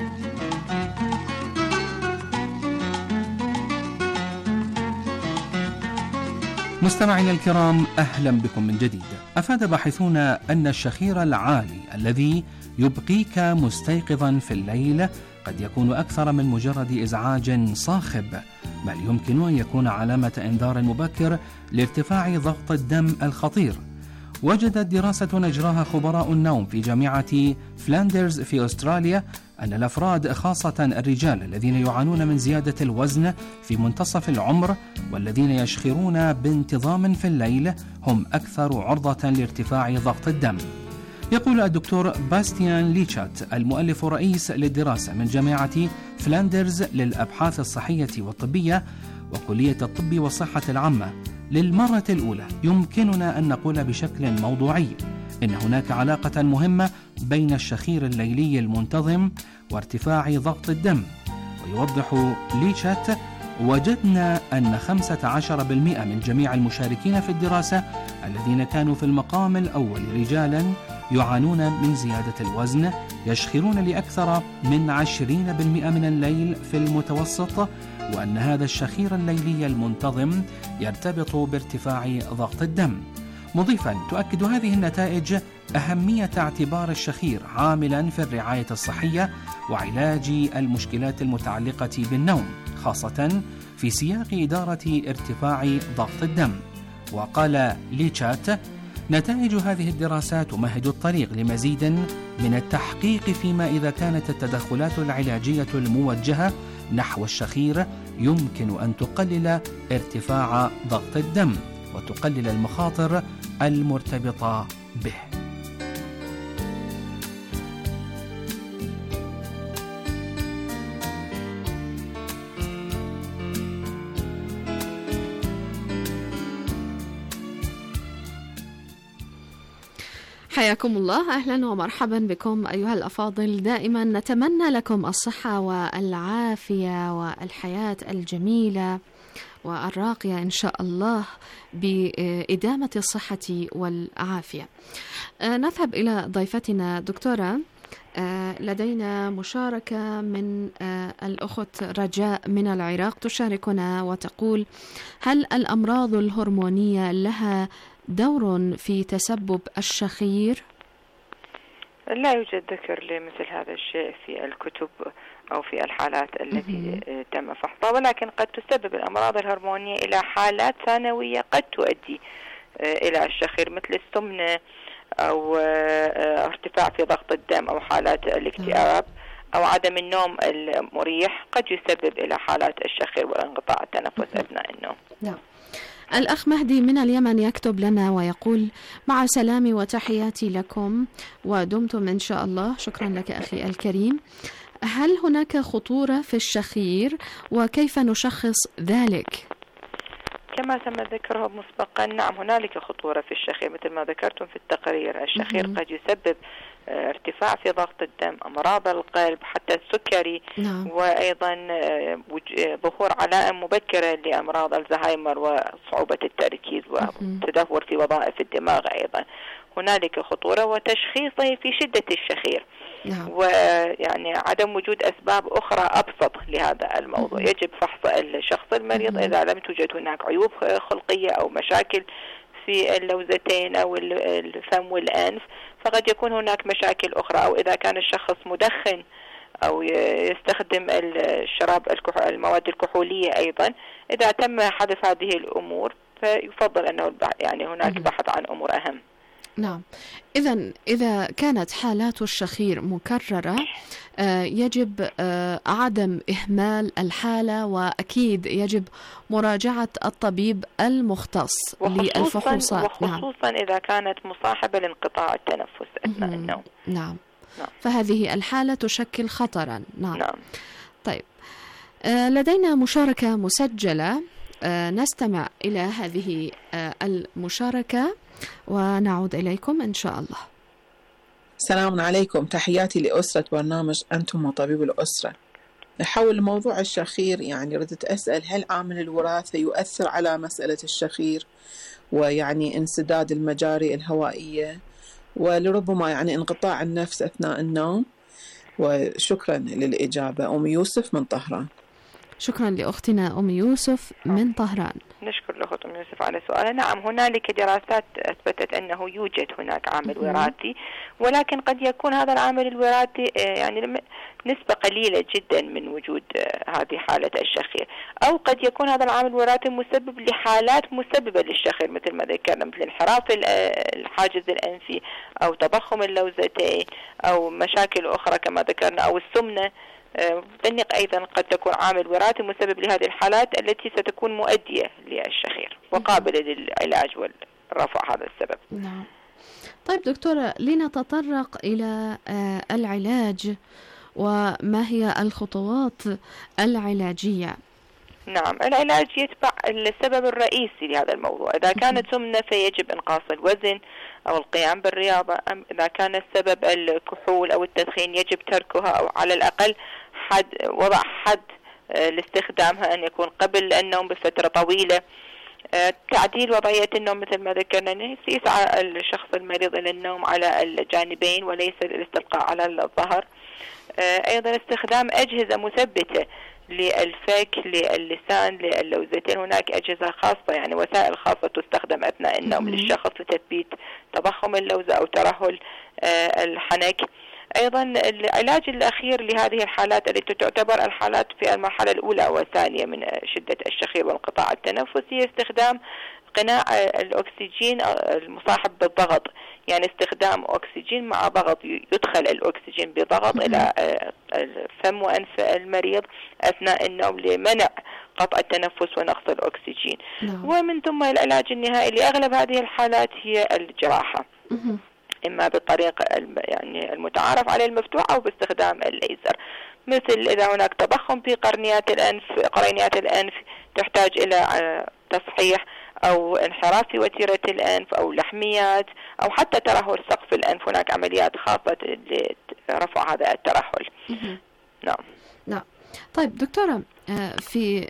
مستمعينا الكرام، أهلا بكم من جديد. أفاد باحثون أن الشخير العالي الذي يبقيك مستيقظا في الليل قد يكون أكثر من مجرد إزعاج صاخب، بل يمكن أن يكون علامة إنذار مبكر لارتفاع ضغط الدم الخطير. وجدت دراسة أجراها خبراء النوم في جامعة فلاندرز في أستراليا أن الأفراد خاصة الرجال الذين يعانون من زيادة الوزن في منتصف العمر والذين يشخرون بانتظام في الليل هم أكثر عرضة لارتفاع ضغط الدم. يقول الدكتور باستيان ليتشات المؤلف رئيس للدراسة من جامعة فلاندرز للأبحاث الصحية والطبية وكلية الطب والصحة العامة: للمرة الأولى يمكننا أن نقول بشكل موضوعي إن هناك علاقة مهمة بين الشخير الليلي المنتظم وارتفاع ضغط الدم. ويوضح ليتشات: وجدنا أن 15% من جميع المشاركين في الدراسة الذين كانوا في المقام الأول رجالا يعانون من زيادة الوزن يشخرون لأكثر من 20% من الليل في المتوسط، وأن هذا الشخير الليلي المنتظم يرتبط بارتفاع ضغط الدم. مضيفا: تؤكد هذه النتائج أهمية اعتبار الشخير عاملا في الرعاية الصحية وعلاج المشكلات المتعلقة بالنوم، خاصة في سياق إدارة ارتفاع ضغط الدم. وقال ليتشات: نتائج هذه الدراسات تمهد الطريق لمزيد من التحقيق فيما إذا كانت التدخلات العلاجية الموجهة نحو الشخير يمكن أن تقلل ارتفاع ضغط الدم وتقلل المخاطر المرتبطة به. حياكم الله، أهلا ومرحبا بكم أيها الأفاضل. دائما نتمنى لكم الصحة والعافية والحياة الجميلة والراقية إن شاء الله بإدامة الصحة والعافية. نذهب إلى ضيفتنا دكتورة. لدينا مشاركة من الأخت رجاء من العراق تشاركنا وتقول: هل الأمراض الهرمونية لها دور في تسبب الشخير؟ لا يوجد ذكر لمثل هذا الشيء في الكتب أو في الحالات التي تم فحصها، ولكن قد تسبب الأمراض الهرمونية إلى حالات ثانوية قد تؤدي إلى الشخير، مثل السمنة أو ارتفاع في ضغط الدم أو حالات الاكتئاب أو عدم النوم المريح قد يسبب إلى حالات الشخير وانقطاع التنفس أثناء النوم. نعم. الأخ مهدي من اليمن يكتب لنا ويقول: مع سلامي وتحياتي لكم ودمتم إن شاء الله. شكرا لك أخي الكريم. هل هناك خطورة في الشخير وكيف نشخص ذلك؟ كما تم ذكره مسبقا، نعم هنالك خطورة في الشخير مثل ما ذكرتم في التقرير. الشخير قد يسبب ارتفاع في ضغط الدم، أمراض القلب، حتى السكري. نعم. وأيضا ظهور علائم مبكرة لأمراض الزهايمر وصعوبة التركيز وتدهور في وظائف الدماغ. أيضا هنالك خطورة وتشخيصه في شدة الشخير. نعم. ويعني عدم وجود أسباب أخرى أبسط لهذا الموضوع. يجب فحص الشخص المريض إذا لم توجد هناك عيوب خلقية أو مشاكل في اللوزتين أو الفم والأنف، فقد يكون هناك مشاكل أخرى. أو إذا كان الشخص مدخن أو يستخدم المواد الكحولية أيضا، إذا تم حذف هذه الأمور فيفضل أنه يعني هناك بحث عن أمور أهم. نعم. إذا كانت حالات الشخير مكررة يجب عدم إهمال الحالة، وأكيد يجب مراجعة الطبيب المختص للفحوصات. وخصوصا إذا كانت مصاحبة لانقطاع التنفس أثناء النوم. نعم. فهذه الحالة تشكل خطرا. نعم. طيب، لدينا مشاركة مسجلة، نستمع إلى هذه المشاركة ونعود إليكم إن شاء الله. السلام عليكم، تحياتي لأسرة برنامج أنتم وطبيب الأسرة. حول موضوع الشخير، يعني ردت أسأل هل عامل الوراثة يؤثر على مسألة الشخير ويعني انسداد المجاري الهوائية ولربما يعني انقطاع النفس أثناء النوم؟ وشكرا للإجابة. أم يوسف من طهران. شكرا لأختنا أم يوسف من طهران. نشكر الأخت أم يوسف على سؤالها. نعم هنالك دراسات أثبتت أنه يوجد هناك عامل وراثي، ولكن قد يكون هذا العامل الوراثي يعني نسبة قليلة جدا من وجود هذه حالة الشخير، أو قد يكون هذا العامل الوراثي مسبب لحالات مسببة للشخير مثل ما ذكرنا، مثل انحراف الحاجز الأنفي أو تضخم اللوزتين أو مشاكل أخرى كما ذكرنا، أو السمنة. التنق أيضا قد تكون عامل وراثي مسبب لهذه الحالات التي ستكون مؤدية للشخير وقابلة للعلاج والرفع هذا السبب. نعم. طيب دكتورة، لنتطرق إلى العلاج وما هي الخطوات العلاجية؟ نعم، العلاج يتبع السبب الرئيسي لهذا الموضوع. إذا كانت سمنة فيجب إنقاص الوزن أو القيام بالرياضة. إذا كان السبب الكحول أو التدخين يجب تركها، أو على الأقل وضع حد لاستخدامها، أن يكون قبل النوم بفترة طويلة. تعديل وضعية النوم مثل ما ذكرنا، يسعى الشخص المريض إلى النوم على الجانبين وليس الاستلقاء على الظهر. أيضا استخدام أجهزة مثبتة للفك، للسان، للوزتين. هناك أجهزة خاصة يعني وسائل خاصة تستخدم أثناء النوم للشخص لتثبيت تضخم اللوزة أو ترهل الحنك. أيضا العلاج الأخير لهذه الحالات التي تعتبر الحالات في المرحلة الأولى والثانية من شدة الشخير وانقطاع التنفس، هي استخدام قناع الأكسجين المصاحب بالضغط، يعني استخدام أكسجين مع ضغط، يدخل الأكسجين بضغط إلى الفم وأنف المريض أثناء النوم لمنع قطع التنفس ونقص الأكسجين. ومن ثم العلاج النهائي لأغلب هذه الحالات هي الجراحة، إما بالطريقة يعني المتعارف عليه المفتوح أو باستخدام الليزر. مثل إذا هناك تضخم في قرنيات الأنف تحتاج إلى تصحيح، أو انحراف في وتيرة الأنف، أو لحميات، أو حتى ترهل سقف الأنف. هناك عمليات خاصة لرفع هذا الترهل. نعم. طيب دكتورة، في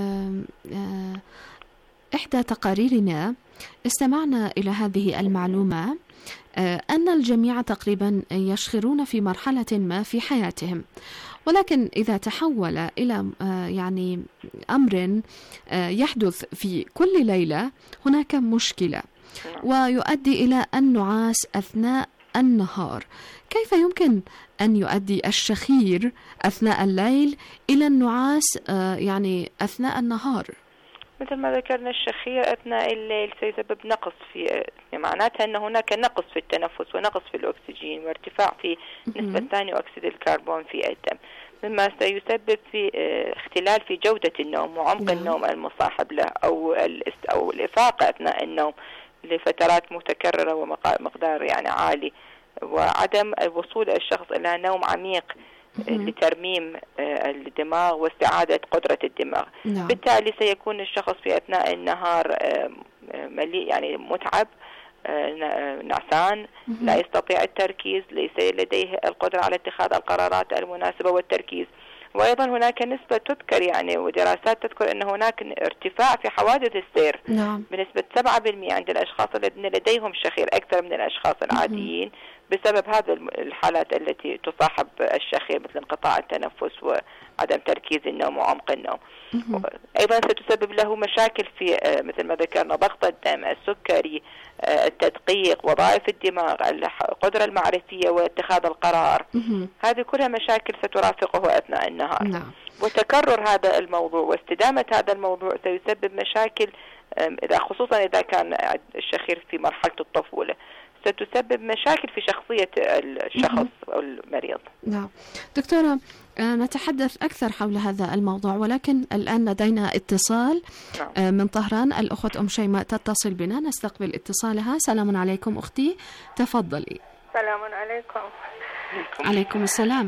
إحدى تقاريرنا استمعنا إلى هذه المعلومة أن الجميع تقريبا يشخرون في مرحلة ما في حياتهم، ولكن إذا تحول إلى يعني أمر يحدث في كل ليلة هناك مشكلة ويؤدي إلى النعاس أثناء النهار. كيف يمكن أن يؤدي الشخير أثناء الليل إلى النعاس يعني أثناء النهار؟ مثل ما ذكرنا الشخير أثناء الليل سيسبب نقص في، معناتها أن هناك نقص في التنفس ونقص في الأكسجين وارتفاع في نسبة ثاني أكسيد الكربون في الدم، مما سيسبب في اختلال في جودة النوم وعمق النوم المصاحب له أو الإفاقة أثناء النوم لفترات متكررة ومقدار يعني عالي، وعدم الوصول الشخص إلى نوم عميق لترميم الدماغ واستعادة قدرة الدماغ. بالتالي سيكون الشخص في أثناء النهار مليء يعني متعب، نعسان، لا يستطيع التركيز، ليس لديه القدرة على اتخاذ القرارات المناسبة والتركيز. وأيضا هناك نسبة تذكر يعني ودراسات تذكر أن هناك ارتفاع في حوادث السير بنسبة 7% عند الأشخاص الذين لديهم شخير أكثر من الأشخاص العاديين بسبب هذه الحالات التي تصاحب الشخير مثل انقطاع التنفس وعدم تركيز النوم وعمق النوم. أيضا ستسبب له مشاكل في مثل ما ذكرنا ضغط الدم، السكري، التدقيق، وظائف الدماغ، القدرة المعرفية واتخاذ القرار. هذه كلها مشاكل سترافقه أثناء النهار. وتكرر هذا الموضوع واستدامة هذا الموضوع سيسبب مشاكل خصوصا إذا كان الشخير في مرحلة الطفولة، ستسبب مشاكل في شخصية الشخص أو المريض. نعم دكتورة، نتحدث أكثر حول هذا الموضوع، ولكن الآن لدينا اتصال من طهران. الأخت أم شيماء تتصل بنا، نستقبل اتصالها. سلام عليكم أختي، تفضلي. سلام عليكم. عليكم السلام.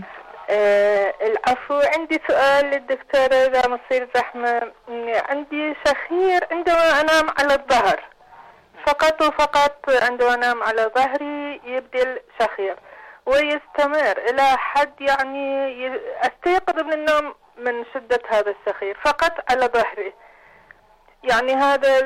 العفو، عندي سؤال للدكتورة إذا ما تصير زحمة. عندي شخير عندما أنام على الظهر فقط وفقط، عندما أنام على ظهري يبدل شخير ويستمر إلى حد يعني أستيقظ من النوم من شدة هذا الشخير فقط على ظهري. يعني هذا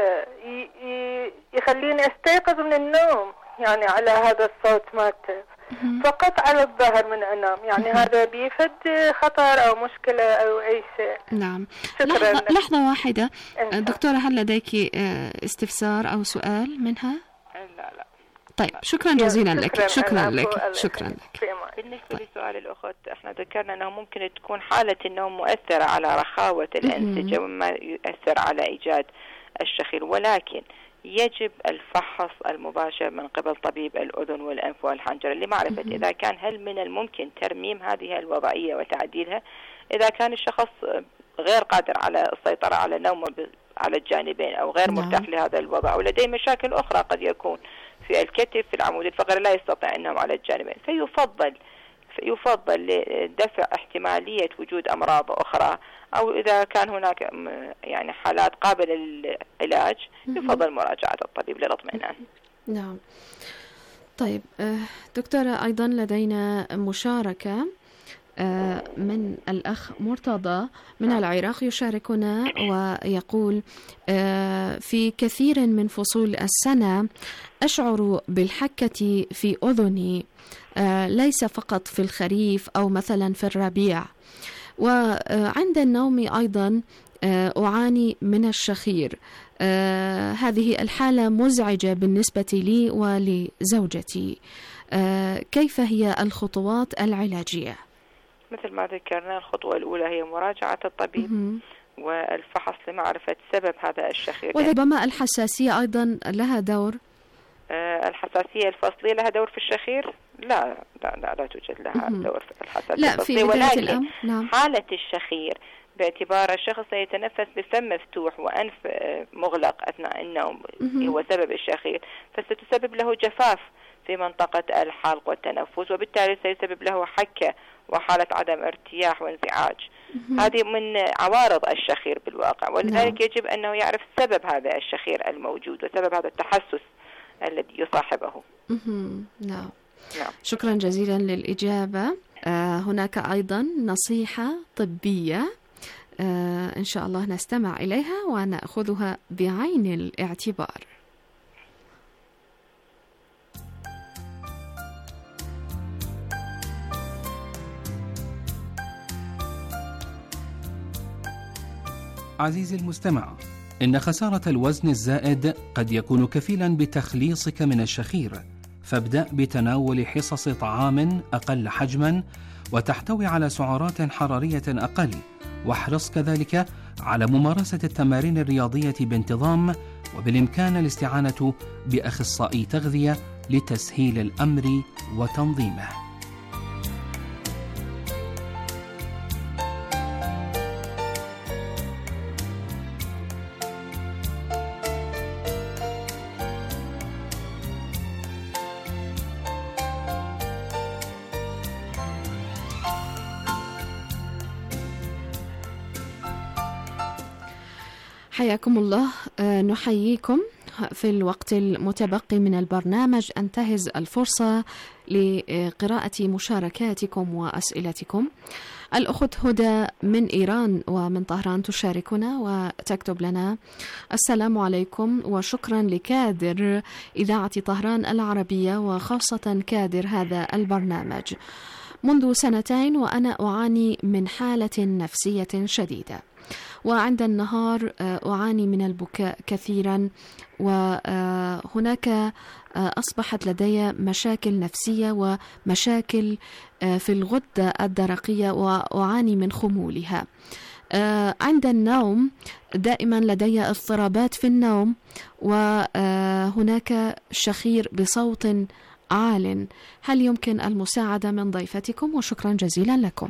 يخليني أستيقظ من النوم يعني على هذا الصوت مالته فقط على الظهر من أنام. يعني هذا بيفد خطر أو مشكلة أو أي شيء؟ نعم. لحظة واحدة دكتورة، هل لديك استفسار أو سؤال منها؟ لا. طيب شكرا جزيلا لك. شكرا لك. بالنسبة لسؤال الأخت، احنا ذكرنا أنه ممكن تكون حالة النوم مؤثرة على رخاوة الأنسجة وما يؤثر على إيجاد الشخير، ولكن يجب الفحص المباشر من قبل طبيب الأذن والأنف والحنجرة لمعرفة إذا كان هل من الممكن ترميم هذه الوضعية وتعديلها. إذا كان الشخص غير قادر على السيطرة على نومه على الجانبين أو غير مرتاح لهذا الوضع ولديه مشاكل أخرى قد يكون في الكتف، في العمود الفقري، لا يستطيع النوم على الجانبين، فيفضل لدفع احتمالية وجود أمراض أخرى، أو إذا كان هناك يعني حالات قابلة للعلاج يفضل مراجعة الطبيب للاطمئنان. نعم. طيب دكتورة، أيضا لدينا مشاركة من الأخ مرتضى من العراق يشاركنا ويقول: في كثير من فصول السنة أشعر بالحكة في أذني، ليس فقط في الخريف أو مثلا في الربيع، وعند النوم أيضا أعاني من الشخير. هذه الحالة مزعجة بالنسبة لي ولزوجتي، كيف هي الخطوات العلاجية؟ مثل ما ذكرنا، الخطوة الأولى هي مراجعة الطبيب والفحص لمعرفة سبب هذا الشخير. وربما الحساسية أيضا لها دور. الحساسية الفصلية لها دور في الشخير؟ لا توجد لها دور في الحساسية لا الفصلية، ولكن نعم. حالة الشخير باعتبار الشخص يتنفس بفم مفتوح وأنف مغلق أثناء النوم هو سبب الشخير، فستسبب له جفاف في منطقة الحلق والتنفس، وبالتالي سيسبب له حكة وحالة عدم ارتياح وانزعاج. هذه من عوارض الشخير بالواقع، ولذلك يجب أنه يعرف سبب هذا الشخير الموجود وسبب هذا التحسس الذي يصاحبه. نعم. شكرا جزيلا للإجابة. هناك أيضا نصيحة طبية إن شاء الله نستمع إليها ونأخذها بعين الاعتبار. عزيزي المستمع، إن خسارة الوزن الزائد قد يكون كفيلا بتخليصك من الشخير، فابدأ بتناول حصص طعام أقل حجما وتحتوي على سعرات حرارية أقل، واحرص كذلك على ممارسة التمارين الرياضية بانتظام، وبالإمكان الاستعانة بأخصائي تغذية لتسهيل الأمر وتنظيمه. حياكم الله. نحييكم في الوقت المتبقي من البرنامج. أنتهز الفرصة لقراءة مشاركاتكم وأسئلتكم. الأخت هدى من إيران ومن طهران تشاركنا وتكتب لنا: السلام عليكم، وشكرا لكادر إذاعة طهران العربية وخاصة كادر هذا البرنامج. منذ 2 وأنا أعاني من حالة نفسية شديدة، وعند النهار أعاني من البكاء كثيرا، وهناك أصبحت لدي مشاكل نفسية ومشاكل في الغدة الدرقية وأعاني من خمولها. عند النوم دائما لدي اضطرابات في النوم، وهناك شخير بصوت عال. هل يمكن المساعدة من ضيفتكم؟ وشكرا جزيلا لكم.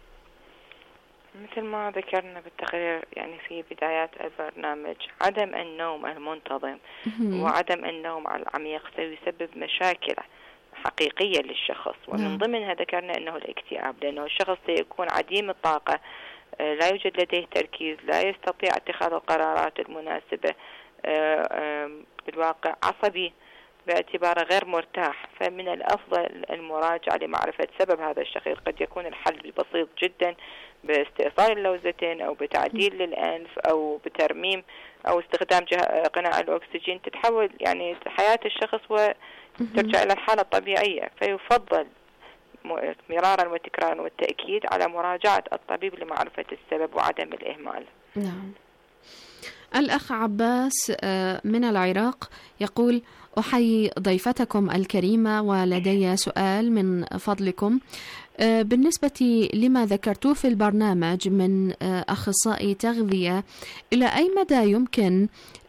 مثل ما ذكرنا بالتقرير يعني في بدايات البرنامج، عدم النوم المنتظم وعدم النوم العميق سيسبب مشاكل حقيقية للشخص، ومن ضمنها ذكرنا أنه الاكتئاب، لأنه الشخص سيكون عديم الطاقة، لا يوجد لديه تركيز، لا يستطيع اتخاذ القرارات المناسبة، بالواقع عصبي باعتباره غير مرتاح. فمن الأفضل المراجعة لمعرفة سبب هذا الشخير. قد يكون الحل بسيط جدا باستئصال اللوزتين أو بتعديل للأنف أو بترميم أو استخدام قناع الأكسجين، تتحول يعني حياة الشخص وترجع إلى الحالة الطبيعية. فيفضل مرارا وتكرارا والتأكيد على مراجعة الطبيب لمعرفة السبب وعدم الإهمال. نعم. الأخ عباس من العراق يقول: أحيي ضيفتكم الكريمة، ولدي سؤال من فضلكم. بالنسبة لما ذكرتوه في البرنامج من أخصائي تغذية، إلى أي مدى يمكن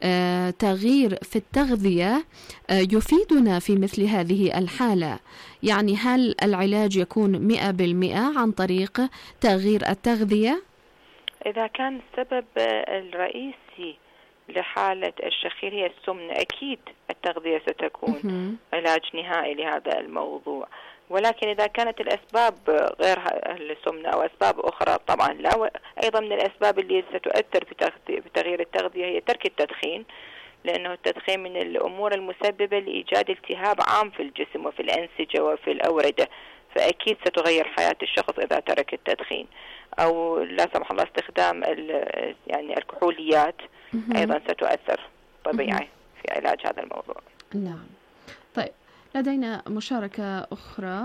تغيير في التغذية يفيدنا في مثل هذه الحالة؟ يعني هل العلاج يكون 100% عن طريق تغيير التغذية؟ إذا كان السبب الرئيسي لحالة الشخير هي السمنة، أكيد التغذية ستكون علاج نهائي لهذا الموضوع. ولكن إذا كانت الأسباب غير السمنة أو أسباب أخرى، طبعا لا. أيضا من الأسباب اللي ستؤثر في تغيير التغذية هي ترك التدخين، لأنه التدخين من الأمور المسببة لإيجاد التهاب عام في الجسم وفي الأنسجة وفي الأوردة، فأكيد ستغير حياة الشخص إذا ترك التدخين. أو لا سمح الله استخدام يعني الكحوليات أيضا ستؤثر طبيعي في علاج هذا الموضوع. نعم. طيب، لدينا مشاركة أخرى.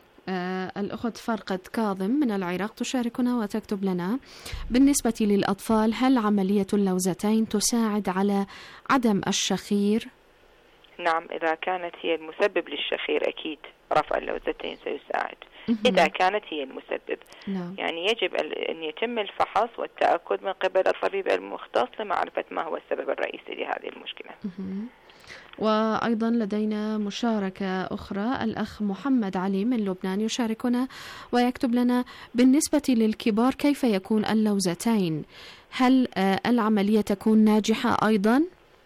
الأخت فرقد كاظم من العراق تشاركنا وتكتب لنا: بالنسبة للأطفال، هل عملية اللوزتين تساعد على عدم الشخير؟ نعم، إذا كانت هي المسبب للشخير أكيد رفع اللوزتين سيساعد. إذا كانت هي المسبب، يعني يجب أن يتم الفحص والتأكد من قبل الطبيب المختص لمعرفة ما هو السبب الرئيسي لهذه المشكلة. وأيضا لدينا مشاركة أخرى. الأخ محمد علي من لبنان يشاركنا ويكتب لنا: بالنسبة للكبار كيف يكون اللوزتين؟ هل العملية تكون ناجحة أيضا؟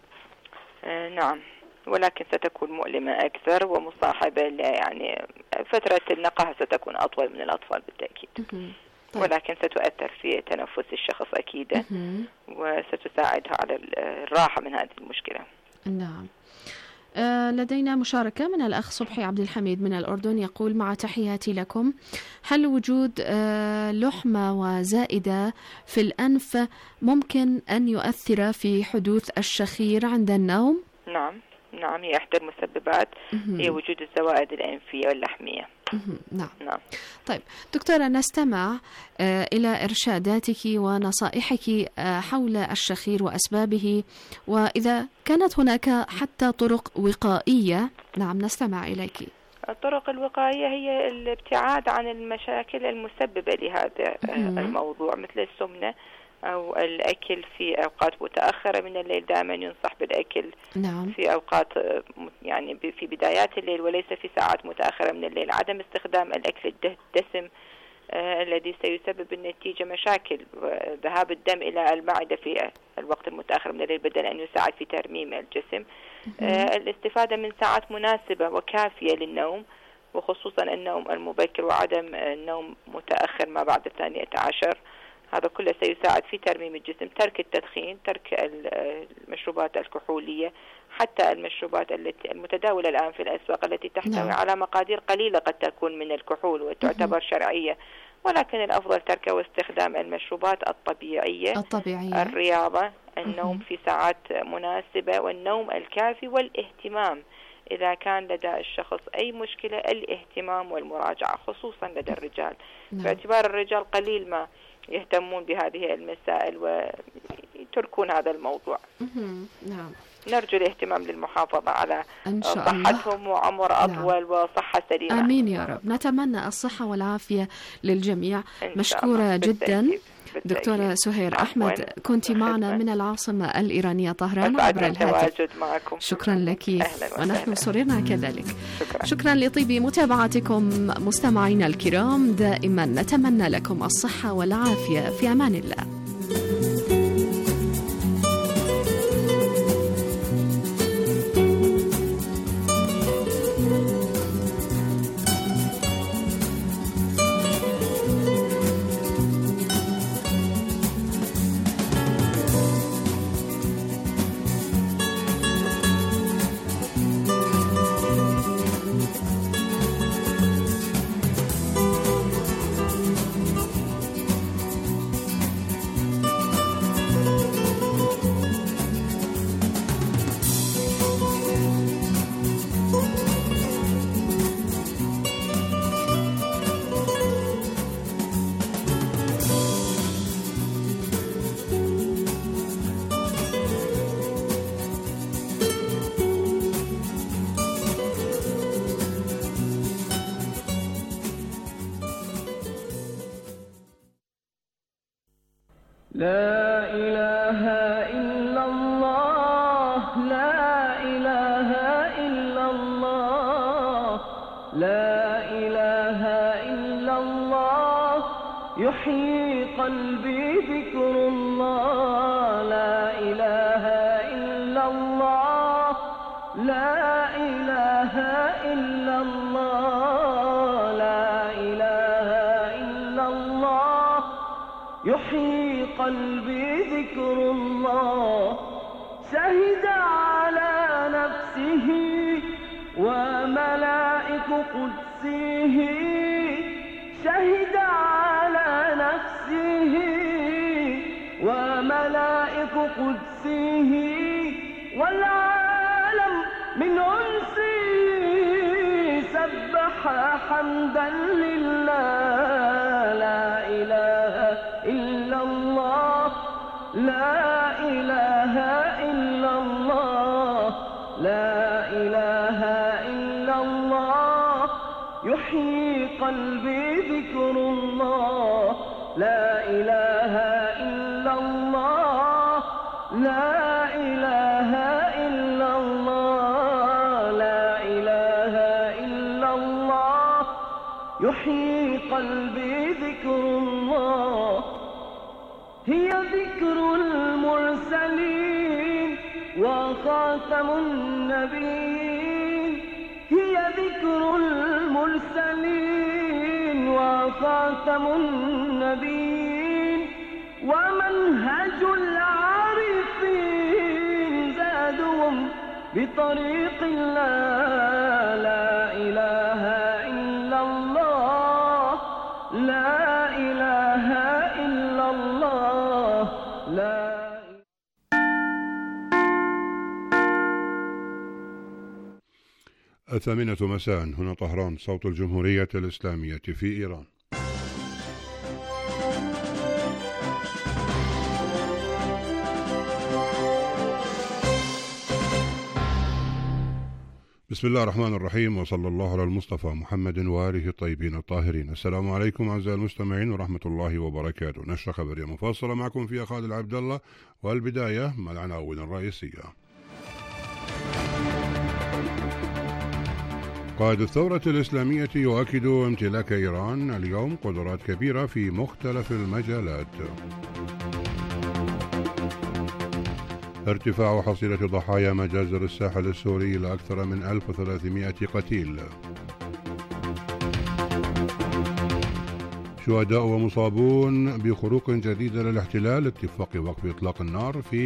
نعم، ولكن ستكون مؤلمة أكثر ومصاحبة يعني فترة النقاهة ستكون أطول من الأطفال بالتأكيد. طيب. ولكن ستؤثر في تنفس الشخص أكيد وستساعدها على الراحة من هذه المشكلة. نعم. لدينا مشاركة من الأخ صبحي عبد الحميد من الأردن يقول: مع تحياتي لكم، هل وجود لحمة وزائدة في الأنف ممكن أن يؤثر في حدوث الشخير عند النوم؟ نعم، هي إحدى المسببات هي وجود الزوائد الأنفية واللحمية. نعم. طيب دكتورة، نستمع إلى إرشاداتك ونصائحك حول الشخير وأسبابه، وإذا كانت هناك حتى طرق وقائية. نعم، نستمع إليك. الطرق الوقائية هي الابتعاد عن المشاكل المسببة لهذا الموضوع، مثل السمنة أو الأكل في أوقات متأخرة من الليل. دائما ينصح بالأكل نعم. في أوقات يعني في بدايات الليل وليس في ساعات متأخرة من الليل. عدم استخدام الأكل الدسم الذي سيسبب النتيجة مشاكل ذهاب الدم إلى المعدة في الوقت المتأخر من الليل بدل أن يساعد في ترميم الجسم. الاستفادة من ساعات مناسبة وكافية للنوم، وخصوصا النوم المبكر وعدم النوم متأخر ما بعد 12. هذا كله سيساعد في ترميم الجسم. ترك التدخين، ترك المشروبات الكحولية، حتى المشروبات المتداولة الآن في الأسواق التي تحتوي على مقادير قليلة قد تكون من الكحول وتعتبر شرعية، ولكن الأفضل تركه واستخدام المشروبات الطبيعية. الرياضة، النوم في ساعات مناسبة، والنوم الكافي، والاهتمام. إذا كان لدى الشخص أي مشكلة، الاهتمام والمراجعة خصوصا لدى الرجال. باعتبار الرجال قليل ما يهتمون بهذه المسائل ويتركون هذا الموضوع. نعم. نرجو الاهتمام للمحافظة على صحتهم وعمر أطول وصحة سليمة. آمين يا رب. نتمنى الصحة والعافية للجميع. مشكورة جدا دكتورة سهير أحمد، كنت معنا من العاصمة الإيرانية طهران عبر الهاتف. شكرا لك، ونحن سررنا كذلك. شكرا لطيب متابعتكم مستمعينا الكرام. دائما نتمنى لكم الصحة والعافية. في أمان الله. لا إله إلا الله، لا إله إلا الله، لا إله إلا الله، يحيي قلبي ذكر الله. لا إله إلا الله، لا إله إلا الله، لا إله إلا الله، يحيي قلبي ذكر الله. شهد على نفسه وملائك قدسه، شهد على نفسه وملائك قدسه، والعالم من أنسه سبح حمدا لله. لا إله إلا الله، لا إله إلا الله، لا إله إلا الله، يحيي قلبي ذكر الله. لا إله إلا الله، لا إله إلا الله، لا إله إلا الله، يحيي قلبي ذكر الله. هي ذكر المرسلين وخاتم النبيين، هي ذكر المرسلين وخاتم النبيين، ومنهج العارفين زادهم بطريق الله. لا إله إلا الله، لا إله إلا الله، لا. الثامنة مساء، هنا طهران، صوت الجمهورية الإسلامية في إيران. بسم الله الرحمن الرحيم، وصلى الله على المصطفى محمد وآله الطيبين الطاهرين. السلام عليكم أعزائي المستمعين ورحمة الله وبركاته. نشرة خبرية مفصلة معكم فيها خالد عبد الله، والبداية مع العناوين الرئيسية. قائد الثورة الإسلامية يؤكد امتلاك إيران اليوم قدرات كبيرة في مختلف المجالات. ارتفاع حصيلة ضحايا مجازر الساحل السوري إلى أكثر من 1300 قتيل. شهداء ومصابون بخروق جديدة للاحتلال. اتفاق وقف إطلاق النار في